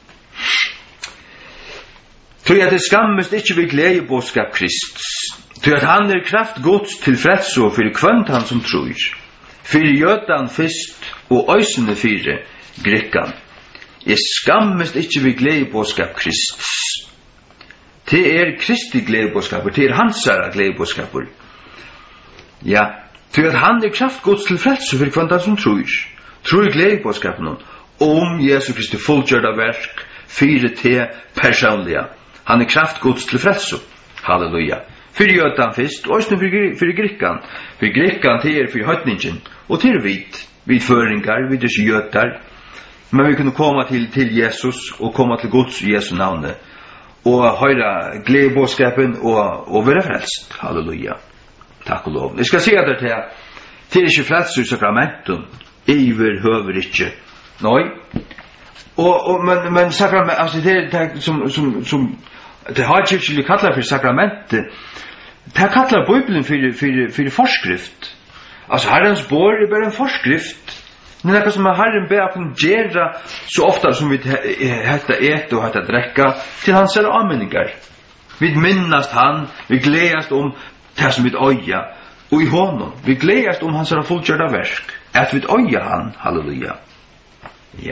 Tror jag det skammest inte vi glädje boskap Kristus. Tror att han är kraft Guds till frälso för kvant han som tror. För jötan fyrst och ösene fyre grekkan. Jeg skammest ikke vi gledebåskap Kristus. Det er Kristi gledebåskaper, det er hansara gledebåskaper. Ja, til at han er kraftgods til frelse for kvantan som tror. Tror gledebåskapen om Jesu Kristi fullgjørda verk, fire te personliga. Han er kraftgods til frelse. Halleluja. For jötan fyrst, og også for grekkan. For grekkan til er for høytningen, og til vit, vit føringar, vit er jötar. Men vi kunne komma till till Jesus och komma till Guds Jesu namn och höra glädjebåskapen och och vara frälst. Halleluja. Tack och lov. Jag ska säga det till till inte frälst i sakramentum. Iver höver inte. Nej. Och och men men sakrament alltså det, det som som som det har kyrkligt kallar för sakrament. Det kallar Bibeln för för för forskrift. Alltså Herrens bord är bara en forskrift. Men det är som att Herren ber att göra så ofta som vi heter äta och heter dräcka till hans anmänningar. Vi minnast han, vi glädjas om det som vi öja och i honom. Vi glädjas om hans fullgjorda verk. Att vi öja han, halleluja. Ja.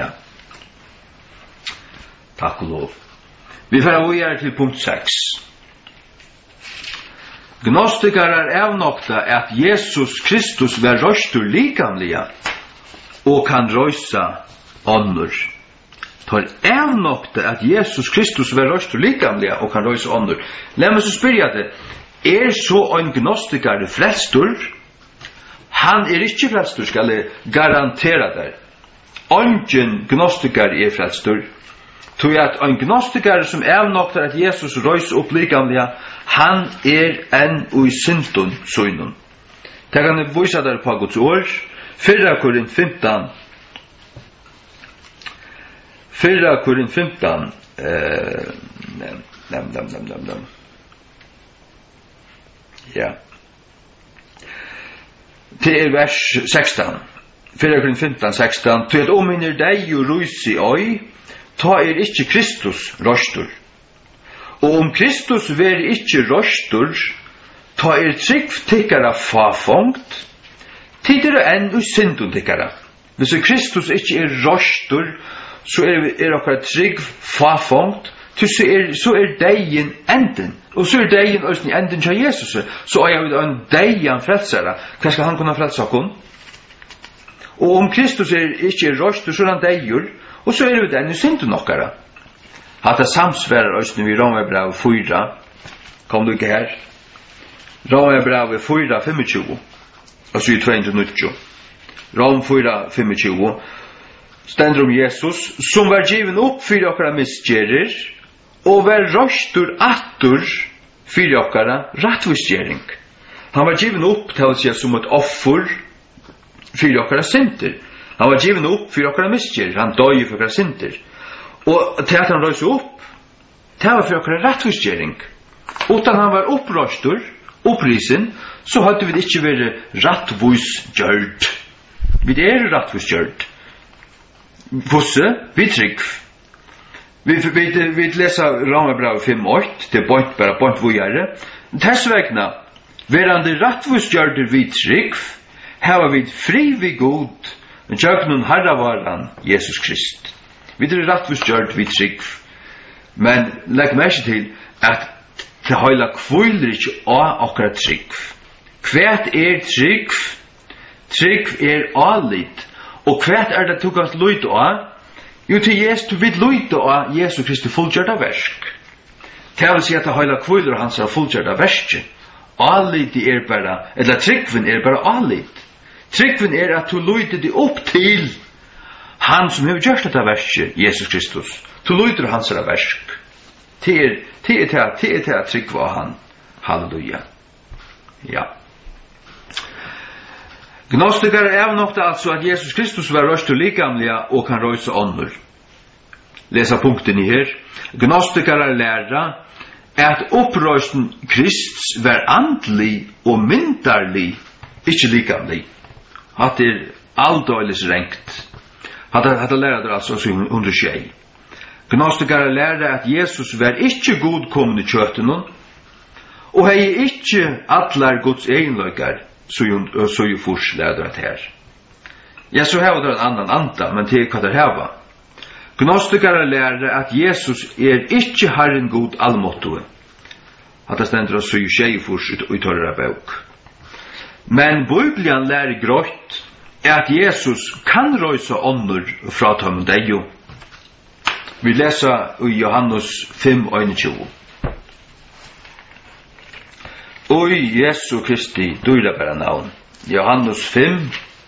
Tack och lov. Vi får vidare till punkt sex. Gnostiker är avnokta att Jesus Kristus var röstur likamliga och kan röjsa ånder. Tar avnokta att Jesus Kristus var röstur likamliga och kan röjsa ånder. Låt mig så spyrja det. Är så en gnostiker frälstur? Han är inte frälstur, ska jag garantera det. Ingen gnostiker är frälstur. Tror jag att en gnostiker som avnoktar att Jesus röjs upp likamliga, han är en och i syndun synen. Det kan jag visa där på Guds ord. Förra Korint femton. Förra Korint femton. Eh, nam, nam, nam, nam, nam. Ja. Det är vers sexton. Förra Korint femton, sexton. Till att ominner dig och rus i oj, ta er icke Kristus röstur. Og om Kristus ver ikkje røstur, ta er trygg tikkara fafongt, tider enn u syndun tikkara. Hvis Kristus ikkje er røstur, så er, er okkar trygg fafongt, så er, så er deien enden. Og så er deien også enden til Jesus. Så er jeg en deien frelsere. Hva skal han kunne frelse okkon? Og om Kristus er ikkje er røstur, så er han deier, og så er vi enn u syndun okkara. Hatta samsvarar oss nu i Romarbrev fyra. Kom du ikke her? Romarbrev fyra, tjugofem. Altså i tvåhundranitton. Rom fyra, tjugofem. Stendur om Jesus, som var given upp för okkara misgjerir, og var røstur attur för okkara rattvisgjering. Han var given upp til å si som et offer för okkara synder. Han var given upp för okkara misgjerir. Han døy for okkara synder. Og til at han røys opp, det var for okkara rattvisgjering. Utan han var opprøstur, opprisen, så hadde vi ikke vært rattvisgjørt. Vi er rattvisgjørt. Fosse, vi trygg. Vi, vi, vi leser Romarbrev fem åtte, det er bort, bare bort vujere. Tessvegna, verande rattvisgjørter vi trygg, hava vi fri vi god, men tjøknun herravaran Jesus Krist. Vi er rattvisgjørt vi trygg. Men legg merke til at det heila kviler ikke av okkara trygg. Hvert er trygg? Trygg er alit. Og hvert er det tukast luit av? Jo, til Jesus, du vidt luit av Jesu Kristi fullgjørda versk. Det vil si at det heila kviler hans er fullgjørda versk. Alit er bara, eller tryggven er bara alit. Tryggven er at du luiter det opp til han som har gjort dette verset, Jesus Kristus. Du luiter hans er versk. Det er til at trygg var han. Halleluja. Ja. Gnostikere avnokta alltså att Jesus Kristus var röst och likamliga och kan röjsa ånder. Läsa punkten i här. Gnostikere lära att upprösten Krists var andlig och myntarlig, inte likamlig. Att det är alldagligt ränkt. Att det lärde alltså under sig. Gnostikere lærte at Jesus var ikke godkommen i kjøtten, og hei ikke atler Guds egenløykar, så jo fors lærte at her. Ja, så hever det en annan anda, men til hva det hever. Gnostikere lærte at Jesus er ikke Herren God allmåttue. At det stender så jo tjei fors i tørre bøk. Men Bibelen lærer grått at Jesus kan røysa ånder fra tømmen deg jo. Vi läser i Johannes fem tjugo. Oj Jesu Kristi dyrbara navn. Johannes fem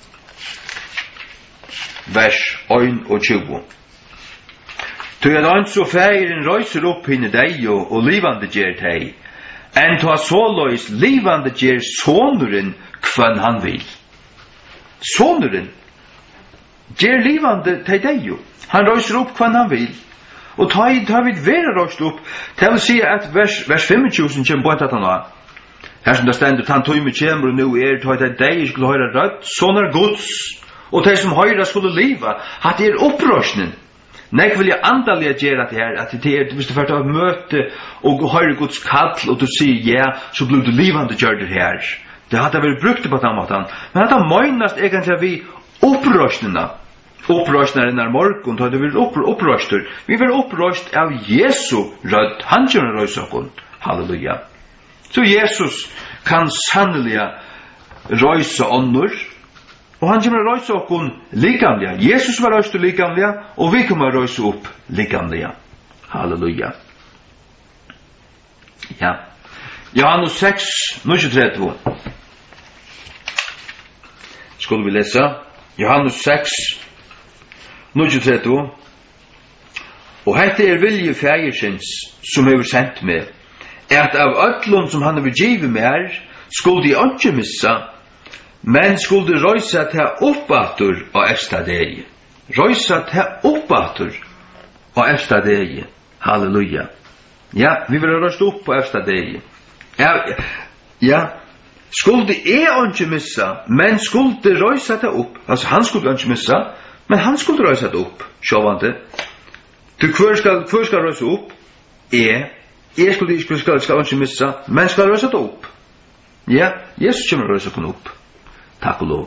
vers tjugo. Ty at han så feiren røyser opp henne deg og livande gjer deg, enn ta såløys livande gjer sonuren kvann han vil. Sonuren gjer livande til deg. Han røyser opp kvann han vil. Og ta i ta vid vera røyst opp. Det vil si at vers, vers tjugofem som kommer på et at han har. Her som det stender, han tog med kjemmer og nå er ta i det deg skulle høyre rødt. Sånn er Guds. Og de som høyre skulle liva. At det er opprørsnen. Nei, vil jeg andalige gjøre det her. At det er, hvis du først har møte og høyre Guds kall og du sier ja, så blir du livande gjør det her. Det hadde vært brukt på den måten. Men at det møgnast egentlig vi opprørsnene. Upprøstnaren er morgon, da det vil upprøster. Vi vil upprøst av Jesu rødt. Han kjører røys okon. Halleluja. Så Jesus kan sannelig røysa ånder, og han kjører røys okon likamliga. Jesus var røyst likamliga, og vi kommer røysa opp likamliga. Halleluja. Ja. Johannes seks, trettio. Skulle vi lese? Johannes seks, trettio. Og hette er vilje fægersins som hever sendt meg, at av öllum som han hever givet meg, skulle de ikke missa, men skulle røysa til oppatur og efsta deg. Røysa til oppatur og efsta deg. Halleluja. Ja, vi vil røysta opp på efsta deg. Ja, ja. Skulle jeg ikke missa, men skulle røysa til opp. Altså, han skulle ikke missa, men han skulle røysa til opp. Sjåvande. Du hver skal, hver skal røysa opp? Jeg. Jeg skulle ikke skal, skal ikke missa, men skal røysa til opp. Ja, Jesus kommer røysa til opp. Takk og lov.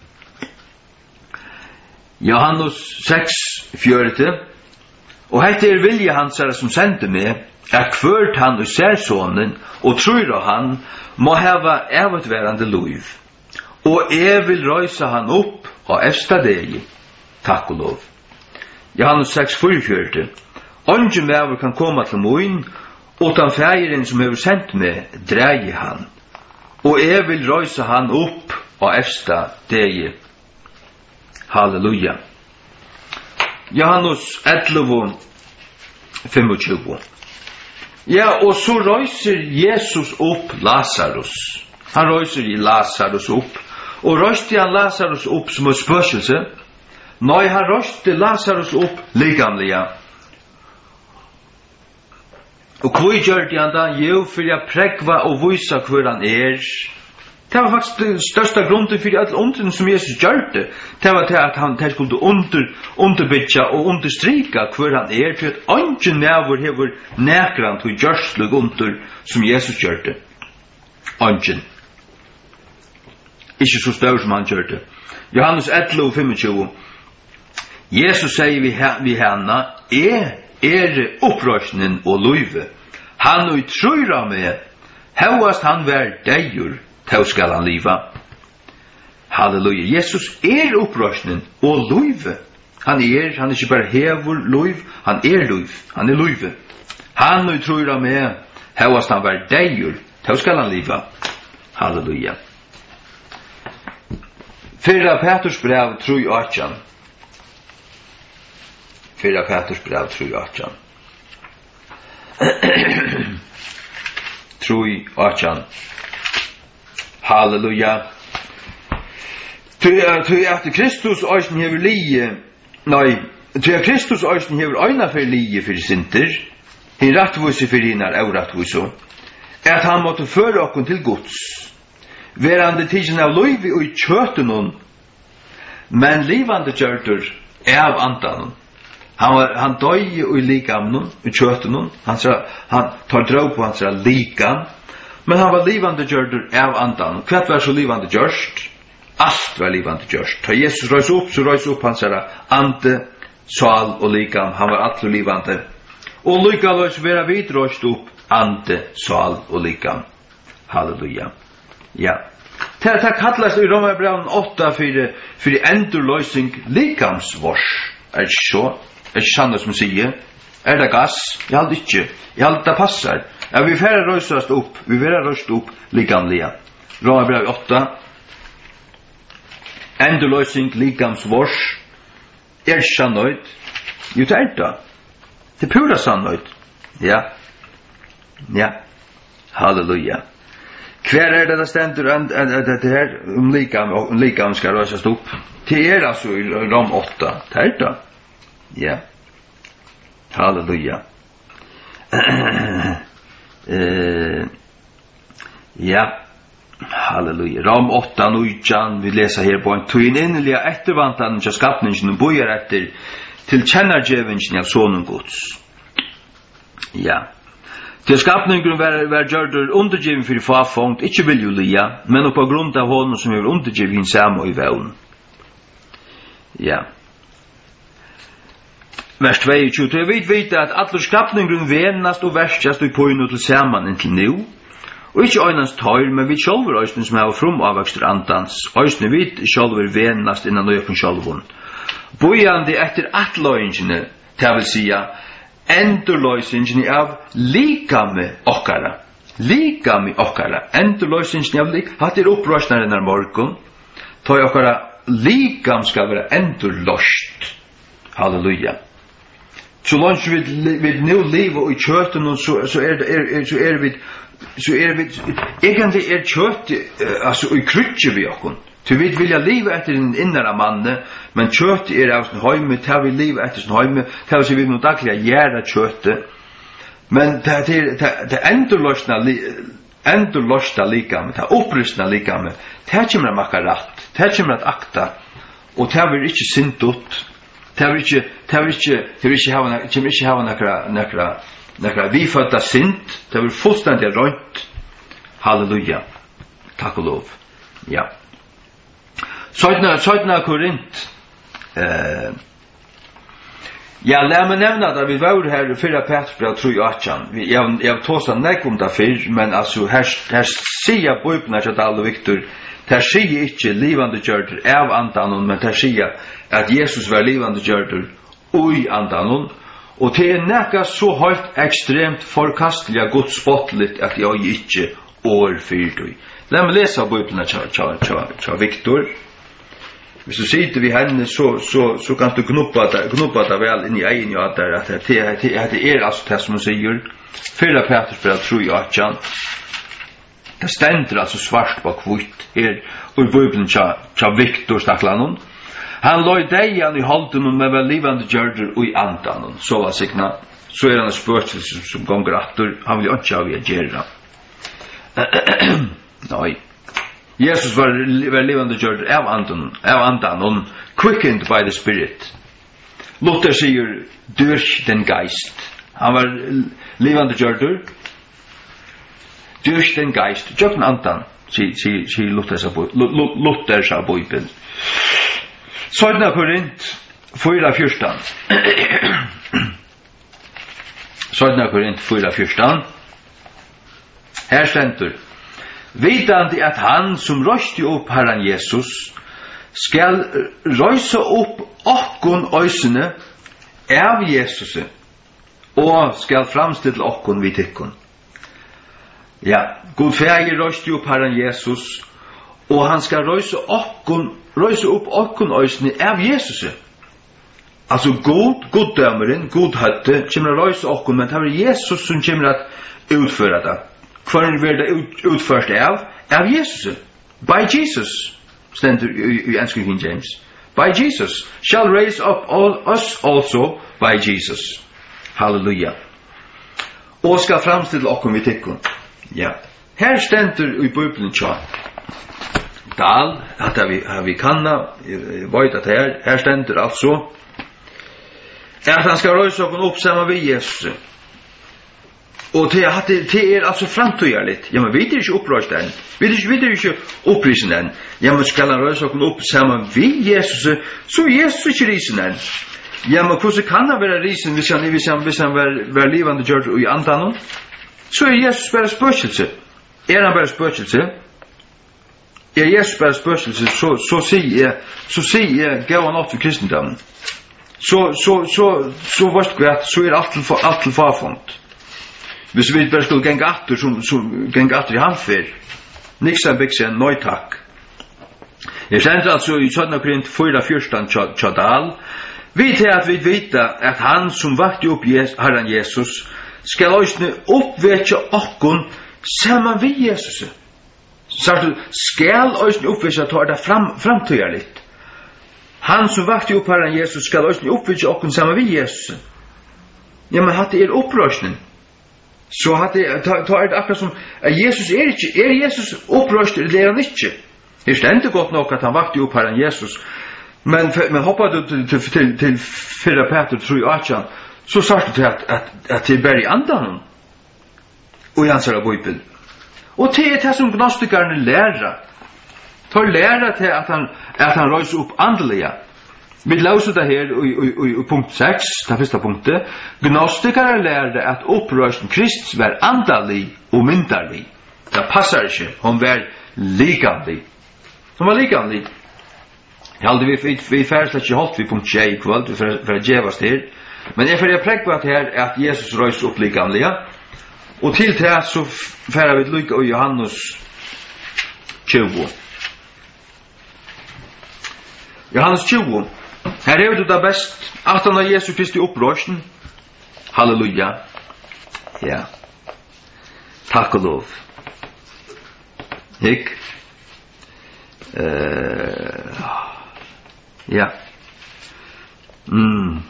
Johannes seks, fjørte. Og hette er vilje hans er som sendte meg, er kvørt han og ser sonen, og tror han, må heva evigvarande liv. Og jeg vil røysa han opp og efsta deg. Takk og lov. Johannes seks, fyrfjørte. Ongen vever kan komme til moin, utan fægeren som hever sendt meg, dreier han. Og jeg vil røysa han opp og efsta deg. Halleluja. Johannes elleve, tjuefem. Ja, og så røyser Jesus opp Lazarus. Han røyser Lazarus opp. Og røyste han Lazarus opp som et spørselse? Nei, han røyste Lazarus opp ligamliga. Og hva gjør han da? Jo, for jeg prekva og vise hvor han er. Det var faktisk den største grunden for alle undren som Jesus gjør det. Det var til at han skulle under, underbytja og understryka hvor han er, til at ungen never hever nekran til gjørslig under som Jesus gjør det. Ungen. Ikke så større som han gjør det. Johannes elleve, tjuefem. Jesus sier vi, vi henne, er er opprørsnen og løyve. Han og tror av meg, hevast han vær deigur, til skal han liva. Halleluja. Jesus er opprørsnen og løyve. Han er, han er ikke bare hever løyv, han er løyv, han er løyve. Han og tror av meg, hevast han vær deigur, til skal han liva. Halleluja. Fyrra Petrus brev, tru i atjan. Fyrra Petrus brev, tru i atjan. Tru i atjan. Halleluja. Ty at Kristus eisen hever lie, nei, ty at Kristus eisen hever øyna for lie for sinter, hin rattvise for hinnar avrattvise, at han måtte føre okkon til Guds, verande tidsen av loivi og i kjøtenon, men livande gjørtur av andanon. Han var han døy i likamnon, i kjøtenon, han han tar drog på hans likam, men han var livande gjørtur av andanon. Kvart var så livande gjørst? Allt var livande gjørst. Ta Jesus røys upp, så røys upp hans ande, sal og likam, han var allt livande. Og lykka løys vera vidrøst upp, ande, sal og likam. Halleluja. Ja. Det er kallast i Romerbrevet åtta for, for endurløysing likamsvors. Er det ikke så? Er det ikke sannet som sier? Er det gass? Jeg halde ikke. Jeg halde det passar. Ja, vi færre røysast opp. Vi færre røysast opp likamlige. Romerbrevet åtta. Endurløysing likamsvors. Er det sannet? Jo, det er det. Det er pura sannet. Ja. Ja. Halleluja. Hver er det det stender at det her om likam, om likam skal røsast opp? Det er altså i Rom åtta. Det er det. Ja. Halleluja. uh, ja. Halleluja. Rom åtta, nujan, vi leser her på en tøyen innelige ettervantan til skapningen bojer etter til kjennargjevingen av sonen Guds. Ja. Til skapningen var, var gjørdur undergiven for fafongt, ikke vilju lia, men på grunn av hånden som er undergiven samme i vevn. Ja. Vers tjueto. Jeg vet vite at alle skapningen venast og verstjast og påinu til saman inntil nu, og ikke øynans tøyr, men vi sjálfur øysene som har frum avvekster andans, øysene vi sjálfur venast innan nøyakon sjálfun. Bojandi etter atløyingene, det vil sia, endurløysingen av likame okkara. Likame okkara. Endurløysingen av likame. Hatt er opprørsnaren av morgon. Ta okkara likam skal være endurløst. Halleluja. Så langt vi vil nå livet i kjøtten, så, så er det, er, så er vi, så er vi, egentlig er kjøtt, altså i krutje vi okkon. Så vi vilja liva etter den innere manne, men kjøtt er av sin høyme, ta vi liva etter sin høyme, ta vi vi må daglig gjøre kjøttet. Men det er endurløsna endurløsna likame, det er opprystna likame, det kommer å makka ratt, det kommer å akta, og det vil ikke sint ut, det vil ikke, det vil ikke, det vil ikke hava, det vil ikke hava nekra, nekra, nekra vifødda sint, det vil fullstendig rønt. Halleluja. Takk og lov. Ja. Søytna Korint. Eh, ja, la meg nevne at vi var her i fyrra Petersbrev tru og atjan. Jeg har tåst nek om det fyrr, men altså, her, her sier Bibelen at alle Viktor, her sier ikke livande gjørter av andanon, men her sier at Jesus var livande gjørter ui andanon, og det er nekka så høyt ekstremt forkastelig og godspottelig at jeg ikke år fyrtøy. La meg lese Bibelen av Viktor. Hvis du sitter vi henne, så, så, så kan du knuppa det, knuppa det vel inn i egen hjärta, at det, det, det, det er altså det som hun sier, fyrra Petersbrev tru og atjan, det stender altså svart på kvitt her, og i Bibelen tja Viktor Staklanon, han loi deian i halden med vel livande gjørder og i andanon, så var signa, så er han et spørsmål som, som gonger atter, han vil ikke ha vi gjerra. Nei. Jesus var, var livande gjørd av andan, av andan, quickened by the Spirit. Luther sier, durch den Geist. Han var livande gjørd, durch den Geist. Jøkken andan, sier si, Luther sa Luther sa Bibel. Søytna Korint, fyra fyrstan. Søytna Korint, fyra fyrstan. Her stendur, vitandi at han som røyste opp Herren Jesus skal røyse opp okkon øysene av Jesus og skal framstille okkon vid tikkon. Ja, God feir røyste opp Herren Jesus og han skal røyse okkon røyse opp okkon øysene av Jesus. Altså God, goddømeren, godhøtte kommer å røyse okkon, men det er Jesus som kommer å utføre det. Hver vil det utførst av? Av Jesus. By Jesus. stendur i enskri King James. By Jesus shall raise up all us also by Jesus. Halleluja. Og skal framstilla okkum við tykkun. Ja. Her stendur i Bibelen tja. Dal, at vi har vi kanna, veit at her, her stendur altså at han skal røysa okkur opp saman við Jesus. Og det er, det er altså framtøyerligt. Ja, men vi er ikke opprøst den. Vi er ikke, vi er ikke opprisen den. Ja, men skal han røysa okkur opp saman við Jesus, så er Jesus ikke risen den. Ja, men hvordan kan han være risen hvis han, hvis han, hvis han var, var livande gjørt i andan? Så er Jesus bare spørselse. Er han bare spørselse? Er Jesus bare spørselse, så, så sier jeg, så sier jeg, gav han opp til kristendommen. Så, så, så, så, så, så er alt til, alt til farfunkt. Hvis vi bare skulle genge atter, som, som genge atter i handfer, niks er bygg seg nøy takk. Jeg stender altså i Sødna Korint fire fjørstan tjadal, vi til at vi vita at han som vakti opp Herren Jesus, skal òsne oppvekja okkon saman vi Jesus. Sagt du, skal òsne oppvekja ta det fram, framtøya litt. Han som vakti opp Herren Jesus, skal òsne oppvekja okkon saman vi Jesus. Ja, men hatt er opprøsning. Så hatt er, ta, ta er det akkurat som, at Jesus er ikke, er Jesus opprøsning, eller er han ikke? Det stender godt nok at han vakti opp Herren Jesus, men, men hoppar du til, til, til, til fyrra Peter tru i Achan, så sagt du til at, at, at det er bare i andan og i hans herra Bibel. Og det er det som gnostikarne lærer. De lærer til at han, at han røyser opp andelige. Vi lauser det her i, i, i, i punkt seks, det første punktet. Gnostikere lærer at opprørelsen Krist var andalig og myndarlig. Det passer ikke. Hun var likanlig. Hun var likanlig. Jeg halde vi, vi, vi færre slett ikke holdt vi punkt tjei i kvöld, for, for å djevast her. Men jeg får prekk på at her er at Jesus røyser opp likanlige. Og til det så færre vi lykka i Johannes tjue. Johannes tjue. Her er det da best at han har Jesu Kristi opprørsen. Halleluja. Ja. Takk og lov. Hikk. Uh, ja. Mm.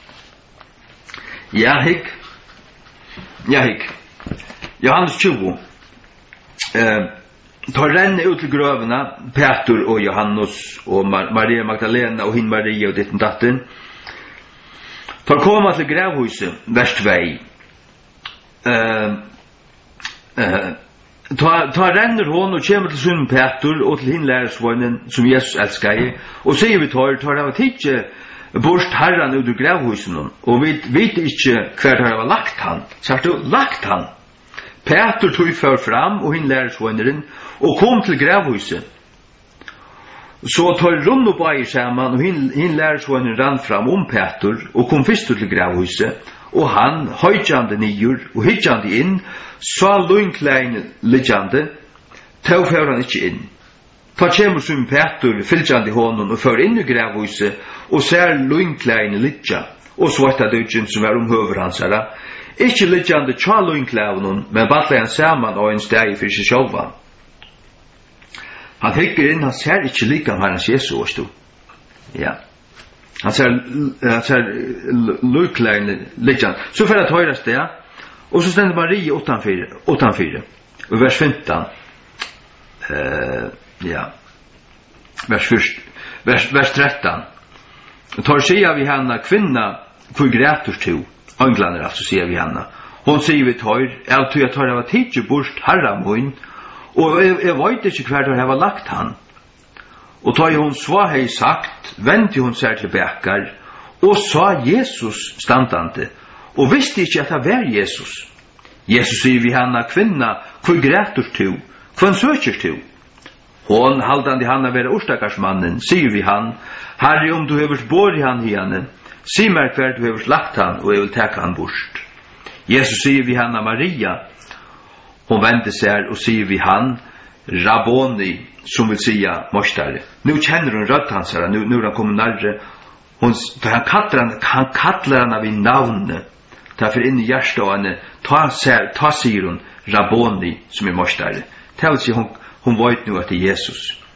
Ja, hikk. Ja, hikk. Johannes tjue. Uh, tar renne ut til grøvene, Peter og Johannes og Mar- Maria Magdalena og hin Maria og ditten datten. Tar koma til gravhuset, vers to. Uh, uh, ta, ta renner hon og kommer til sunn Peter og til hin lærersvånen som Jesus elskar i, og sier vi tar, tar av tidje borst herran ut ur gravhusen, og vi vet ikke hver tar av lagt han. Sagt du, lagt han. Peter tog för fram och hin lärersvåneren och kom till gravhuset. Så tar rundt på i saman och hin, hin lärersvåneren rann fram om Peter och kom först till gravhuset. Och han höjtjande nyer och hytjande in, sa lunklein liggjande, tog för han inte in. Ta kjemur som Peter fylgjande honom och för in i gravhuset och ser lunklein liggja och svarta dødjen som er om høver hans herra. Ikke liggjande tjalluinklævnen, men battler han saman og en steg for seg sjálva. Han hykker inn, han ser ikke likam herrens Jesu årstu. Ja. Han ser, han ser lukklævnen liggjande. Så får jeg tøyra steg, og så stender Marie åttanfire, og vers femton. Uh, ja. Vers, fyrst, vers, vers tretton. Tar sida vi henne kvinna, hvor grætur to. Anglander altså, sier vi henne. Hon sier vi tar, jeg tror jeg tar av tidsi bort herra mun, og jeg, jeg vet ikke hver der jeg lagt han. Og tar hon så hei sagt, vendte hon seg til bekar, og sa Jesus standande, og visste ikke at det var Jesus. Jesus sier vi henne, kvinna, hvor grætur to, hvor søker to. Hon haldande henne være orstakarsmannen, sier vi han, herre om du hever bor i han henne, si meg hver du hever lagt han, og jeg vil teka han bort. Jesus sier vi henne Maria, hon vender seg og sier vi han, Rabboni, som vil sia mostare. Nu kjenner hun rødt hans her, nu, nu er han kommet nærre, hon, han kallar han, han kallar han av i navnet, derfor inn i hjertet av henne, ta, ta sier hun, Rabboni, som er mostare. Det vil si, hun, hun vet nu at det er Jesus.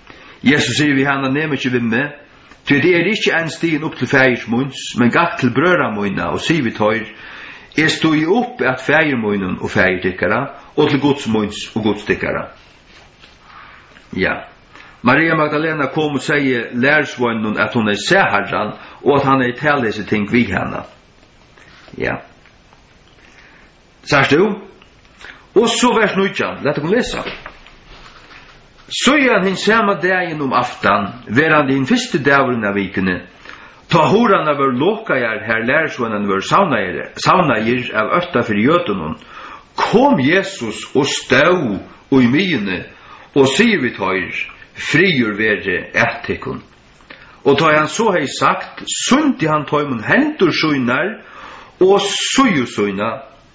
Jesus sier vi hana nem ikke vi med, til det er ikke en stien opp til feiersmunns, men gakk til brøramunna og sier vi tøyr, jeg stod jo opp at feiermunnen og feiertikkara, og til godsmunns og godstikkara. Ja. Maria Magdalena kom og sier lærsvunnen at hun er seherran, og at han er i tellese ting vi henne. Ja. Sørst du? Og så vers nujjan, lett dere lese. Så er han samme dagen om aftan, verand i den første dagen av vikene, ta horana var lokajar her lærsvunnen var saunajer av ötta for jötunnen, kom Jesus og stau og i myene, og sier vi tøyr, friur vere ettikun. Og da han så hei sagt, sundi han tøymun hendur suinar, og suju suina,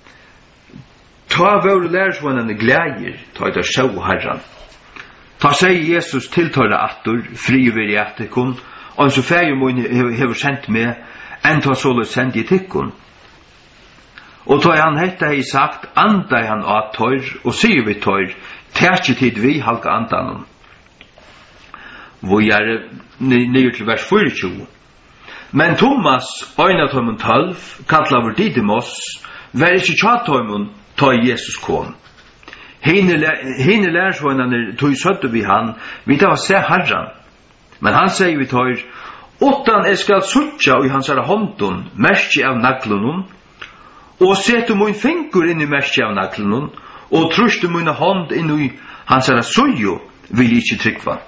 ta vore lærsvannane glægir, ta da sjau herran. Ta seg Jesus tiltøyra attur, friur vere ettikun, og han så feir mun hever sendt med, enn ta såle sendt i tikkun. Og da han hetta hei sagt, andai han at tøyr, og sier vi tøyr, tætje tid vi halka andanon. Hvor er nye til vers tjuefire. Men Thomas, øyne av tøymon tolv, kallar vår Didymos, var ikke tjatøymon ta Jesus kom. Hine lærersvøynene tog søtte vi han, vi da se herran. Men han sier vi tøyr, åttan jeg skal suttja og i hans herre hånden, merskje av naglunnen, og sette mun fingur inn i merskje av naglunnen, og truste mun hånd inn i hans herre sujo, vil ikke trykva.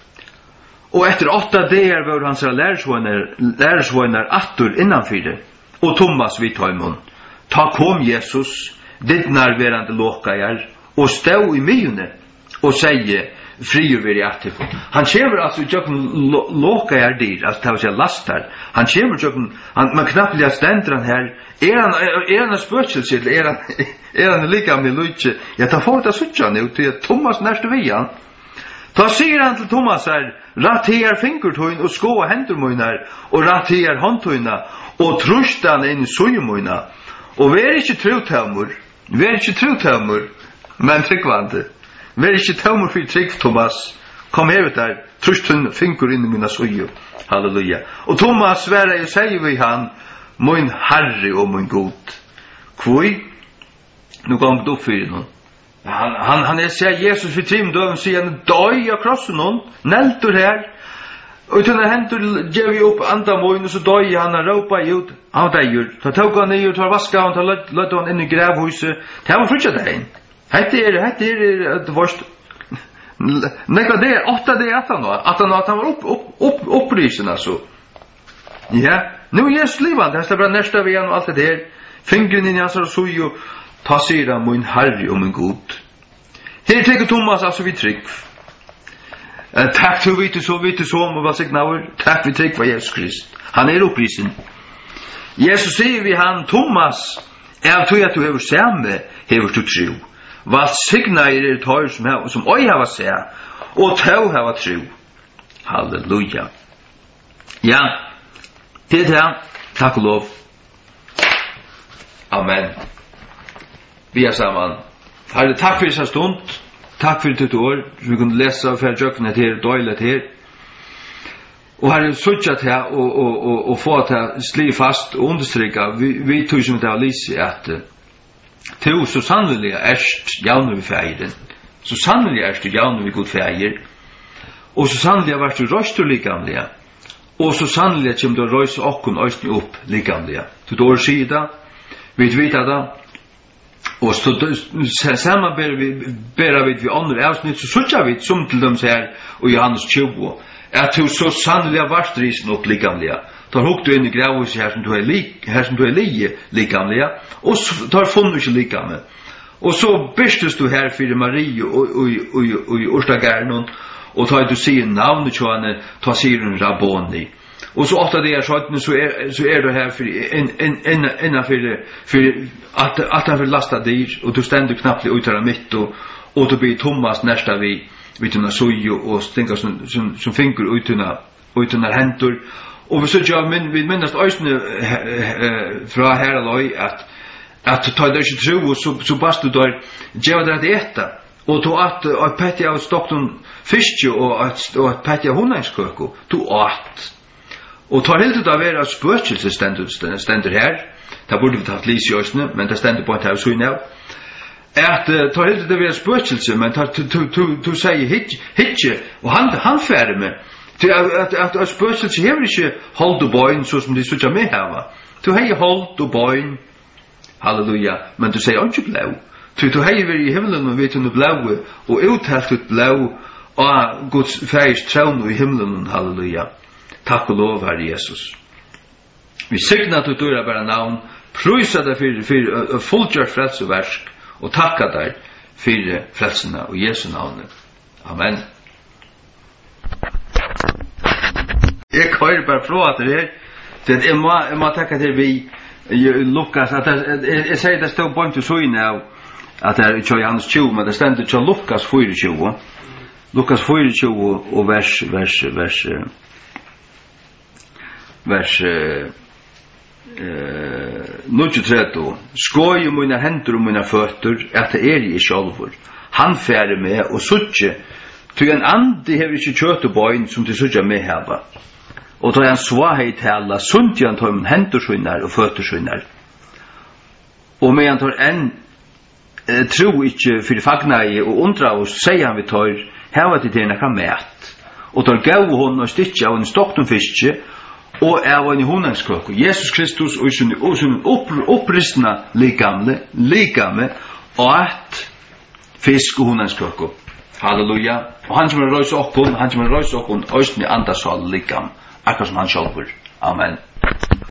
Og etter åtta dager var hans lærersvøyner attur innanfyrir, og Thomas vid tøymon. Ta kom Jesus, ditt nærverande lokajar, og stau i myene, og sier, friur veri attikun. Han kommer altså i tjøkken lokajar dyr, altså det vil si last her. Han kommer i tjøkken, man knappt lia stendur han her, er han, er han en spøkelse, eller er han, er han lika med lutje? Ja, ta få det suttja nu, til Thomas nærste vi han. Ta sier han til Thomas her, ratt her fingertøyn og skåa hendurmøynar, og ratt her håndtøyna, og trust han inn i sujumøyna. Og vi er ikke trutøymur, vi er ikke trutøymur, men tryggvande. Vi er ikke tøymur for trygg, Thomas. Kom her ut der, trust hun finger inn i mina suju. Halleluja. Og Thomas sverre, jeg sier vi han, min herre og min god. Kvoi? Nu kom det opp fyrir noen. Han, han, han er sier Jesus for trim døven, sier han døy av krossen hon, neltur her, og til han hentur gjev vi opp andamoin, og så døy han, han råpa ut, han døyur, ta tåg han ned, ta vaska han, ta løtt han inn i grevhuset, ta han frutja deg inn. Hette er, hette er, det varst, nekva det er, åtta det er at han var, at han, at han var opp, opp, opp, opprisen, altså. Ja, nu er Jesus livan, det er bare nærsta vi han og alt det der, fingren inn i hans og sujo, ta sier han min herre og min god. Her teker Thomas altså vi trygg. Uh, takk til vi til så vi til så må være signaver. Takk vi trygg for Jesus Krist. Han er opprisen. Jesus sier vi han Thomas, er tog at du hever samme, hever du tro. Hva signa er det tøy som, som oi hava se, og tøy hava tro. Halleluja. Ja, det er det. Takk og lov. Amen. Vi er sammen. Herre, takk for denne stund. Takk for ditt år. Vi kunne lese og fjerde jøkkene til, døylet til. Og herre, suttet til og, og, og, og få til sli fast og understrykke. Vi, vi tog som det var lyse at til så sannelig erst javne vi feiren. Så sannelig erst javne vi god feirer. Og så sannelig har vært røst og likamlige. Og så sannelig kommer du å røyse okken øyne opp likamlige. Til det år siden. Vi vet det. Og så sammen ber vi, ber vi vi andre avsnitt, så sutja vi som til dem her, og Johannes tjue, at du så sannelig har vært risen opp likamlige. Tar hukk du inn i grevhus her som du er lik, her som du er lige likamlige, og så tar funnet ikke likame. Og så byrstes du her for Marie og i Orstagern, og tar du sier navnet til henne, tar sier hun Rabboni. Og så ofta det er sånn, så er, så er du her for, in, in, in, innenfor for at, at han vil lasta dyr, og du stender knappt ut av mitt, og, og du blir Thomas næsta vi, vi tunna sujo, og stinker som, som, som finger ut av hentur. Og vi sier, vi minnast øysene fra her og løy, at at du tar det ikke tro, så, så bast du der, djeva det at etta. og du at og petti av stokton fisk og at og petti av hundanskøku du at og tar helt ut av vera spøkelse stendur stendur her ta burde vi tatt lys i øsne men det stendur på at her så nå at uh, tar helt ut av vera spøkelse men tar du du du sier hit hitje og han han færre med til at at at spøkelse hever ikke hold og boin så som de søkja med hava du hei hold og boin halleluja men du sier ikke blau du du hei ver i himmelen og vet du blau og uttalt ut blau og Guds færs trón i himmelen halleluja takk og lov Herre Jesus vi signa til døra bare navn prysa deg for for fullgjør frels og versk og takka deg for frelsene og Jesu navn amen jeg kører bare fra at det her det jeg må, jeg må takke til vi Lukas at jeg, jeg sier det står på en til søgne av at det er ikke Johannes tjue men det stender ikke Lukas fireogtjue Lukas fireogtjue og vers vers vers vers nittiotretti skoj mine hender og mine føtter at det er i sjálvur han færer med og suttje til en andi hever ikke kjøtt og bøyn som til suttje med heva og da han svahei tala suttje han tar min hender svinnar og føtter svinnar og med han tar en eh, tro ikke fyrir fagnai og undra oss sier han vi tar heva til til nekka mæt og tar gav hon og stitje av en stoktum fiskje og av en hundanskøk Jesus Kristus og sin oppristna likamle likame og at fisk og hundanskøk halleluja og han som er røys okkun han som er røys okkun òsni andasal likam akkur som han sjálfur amen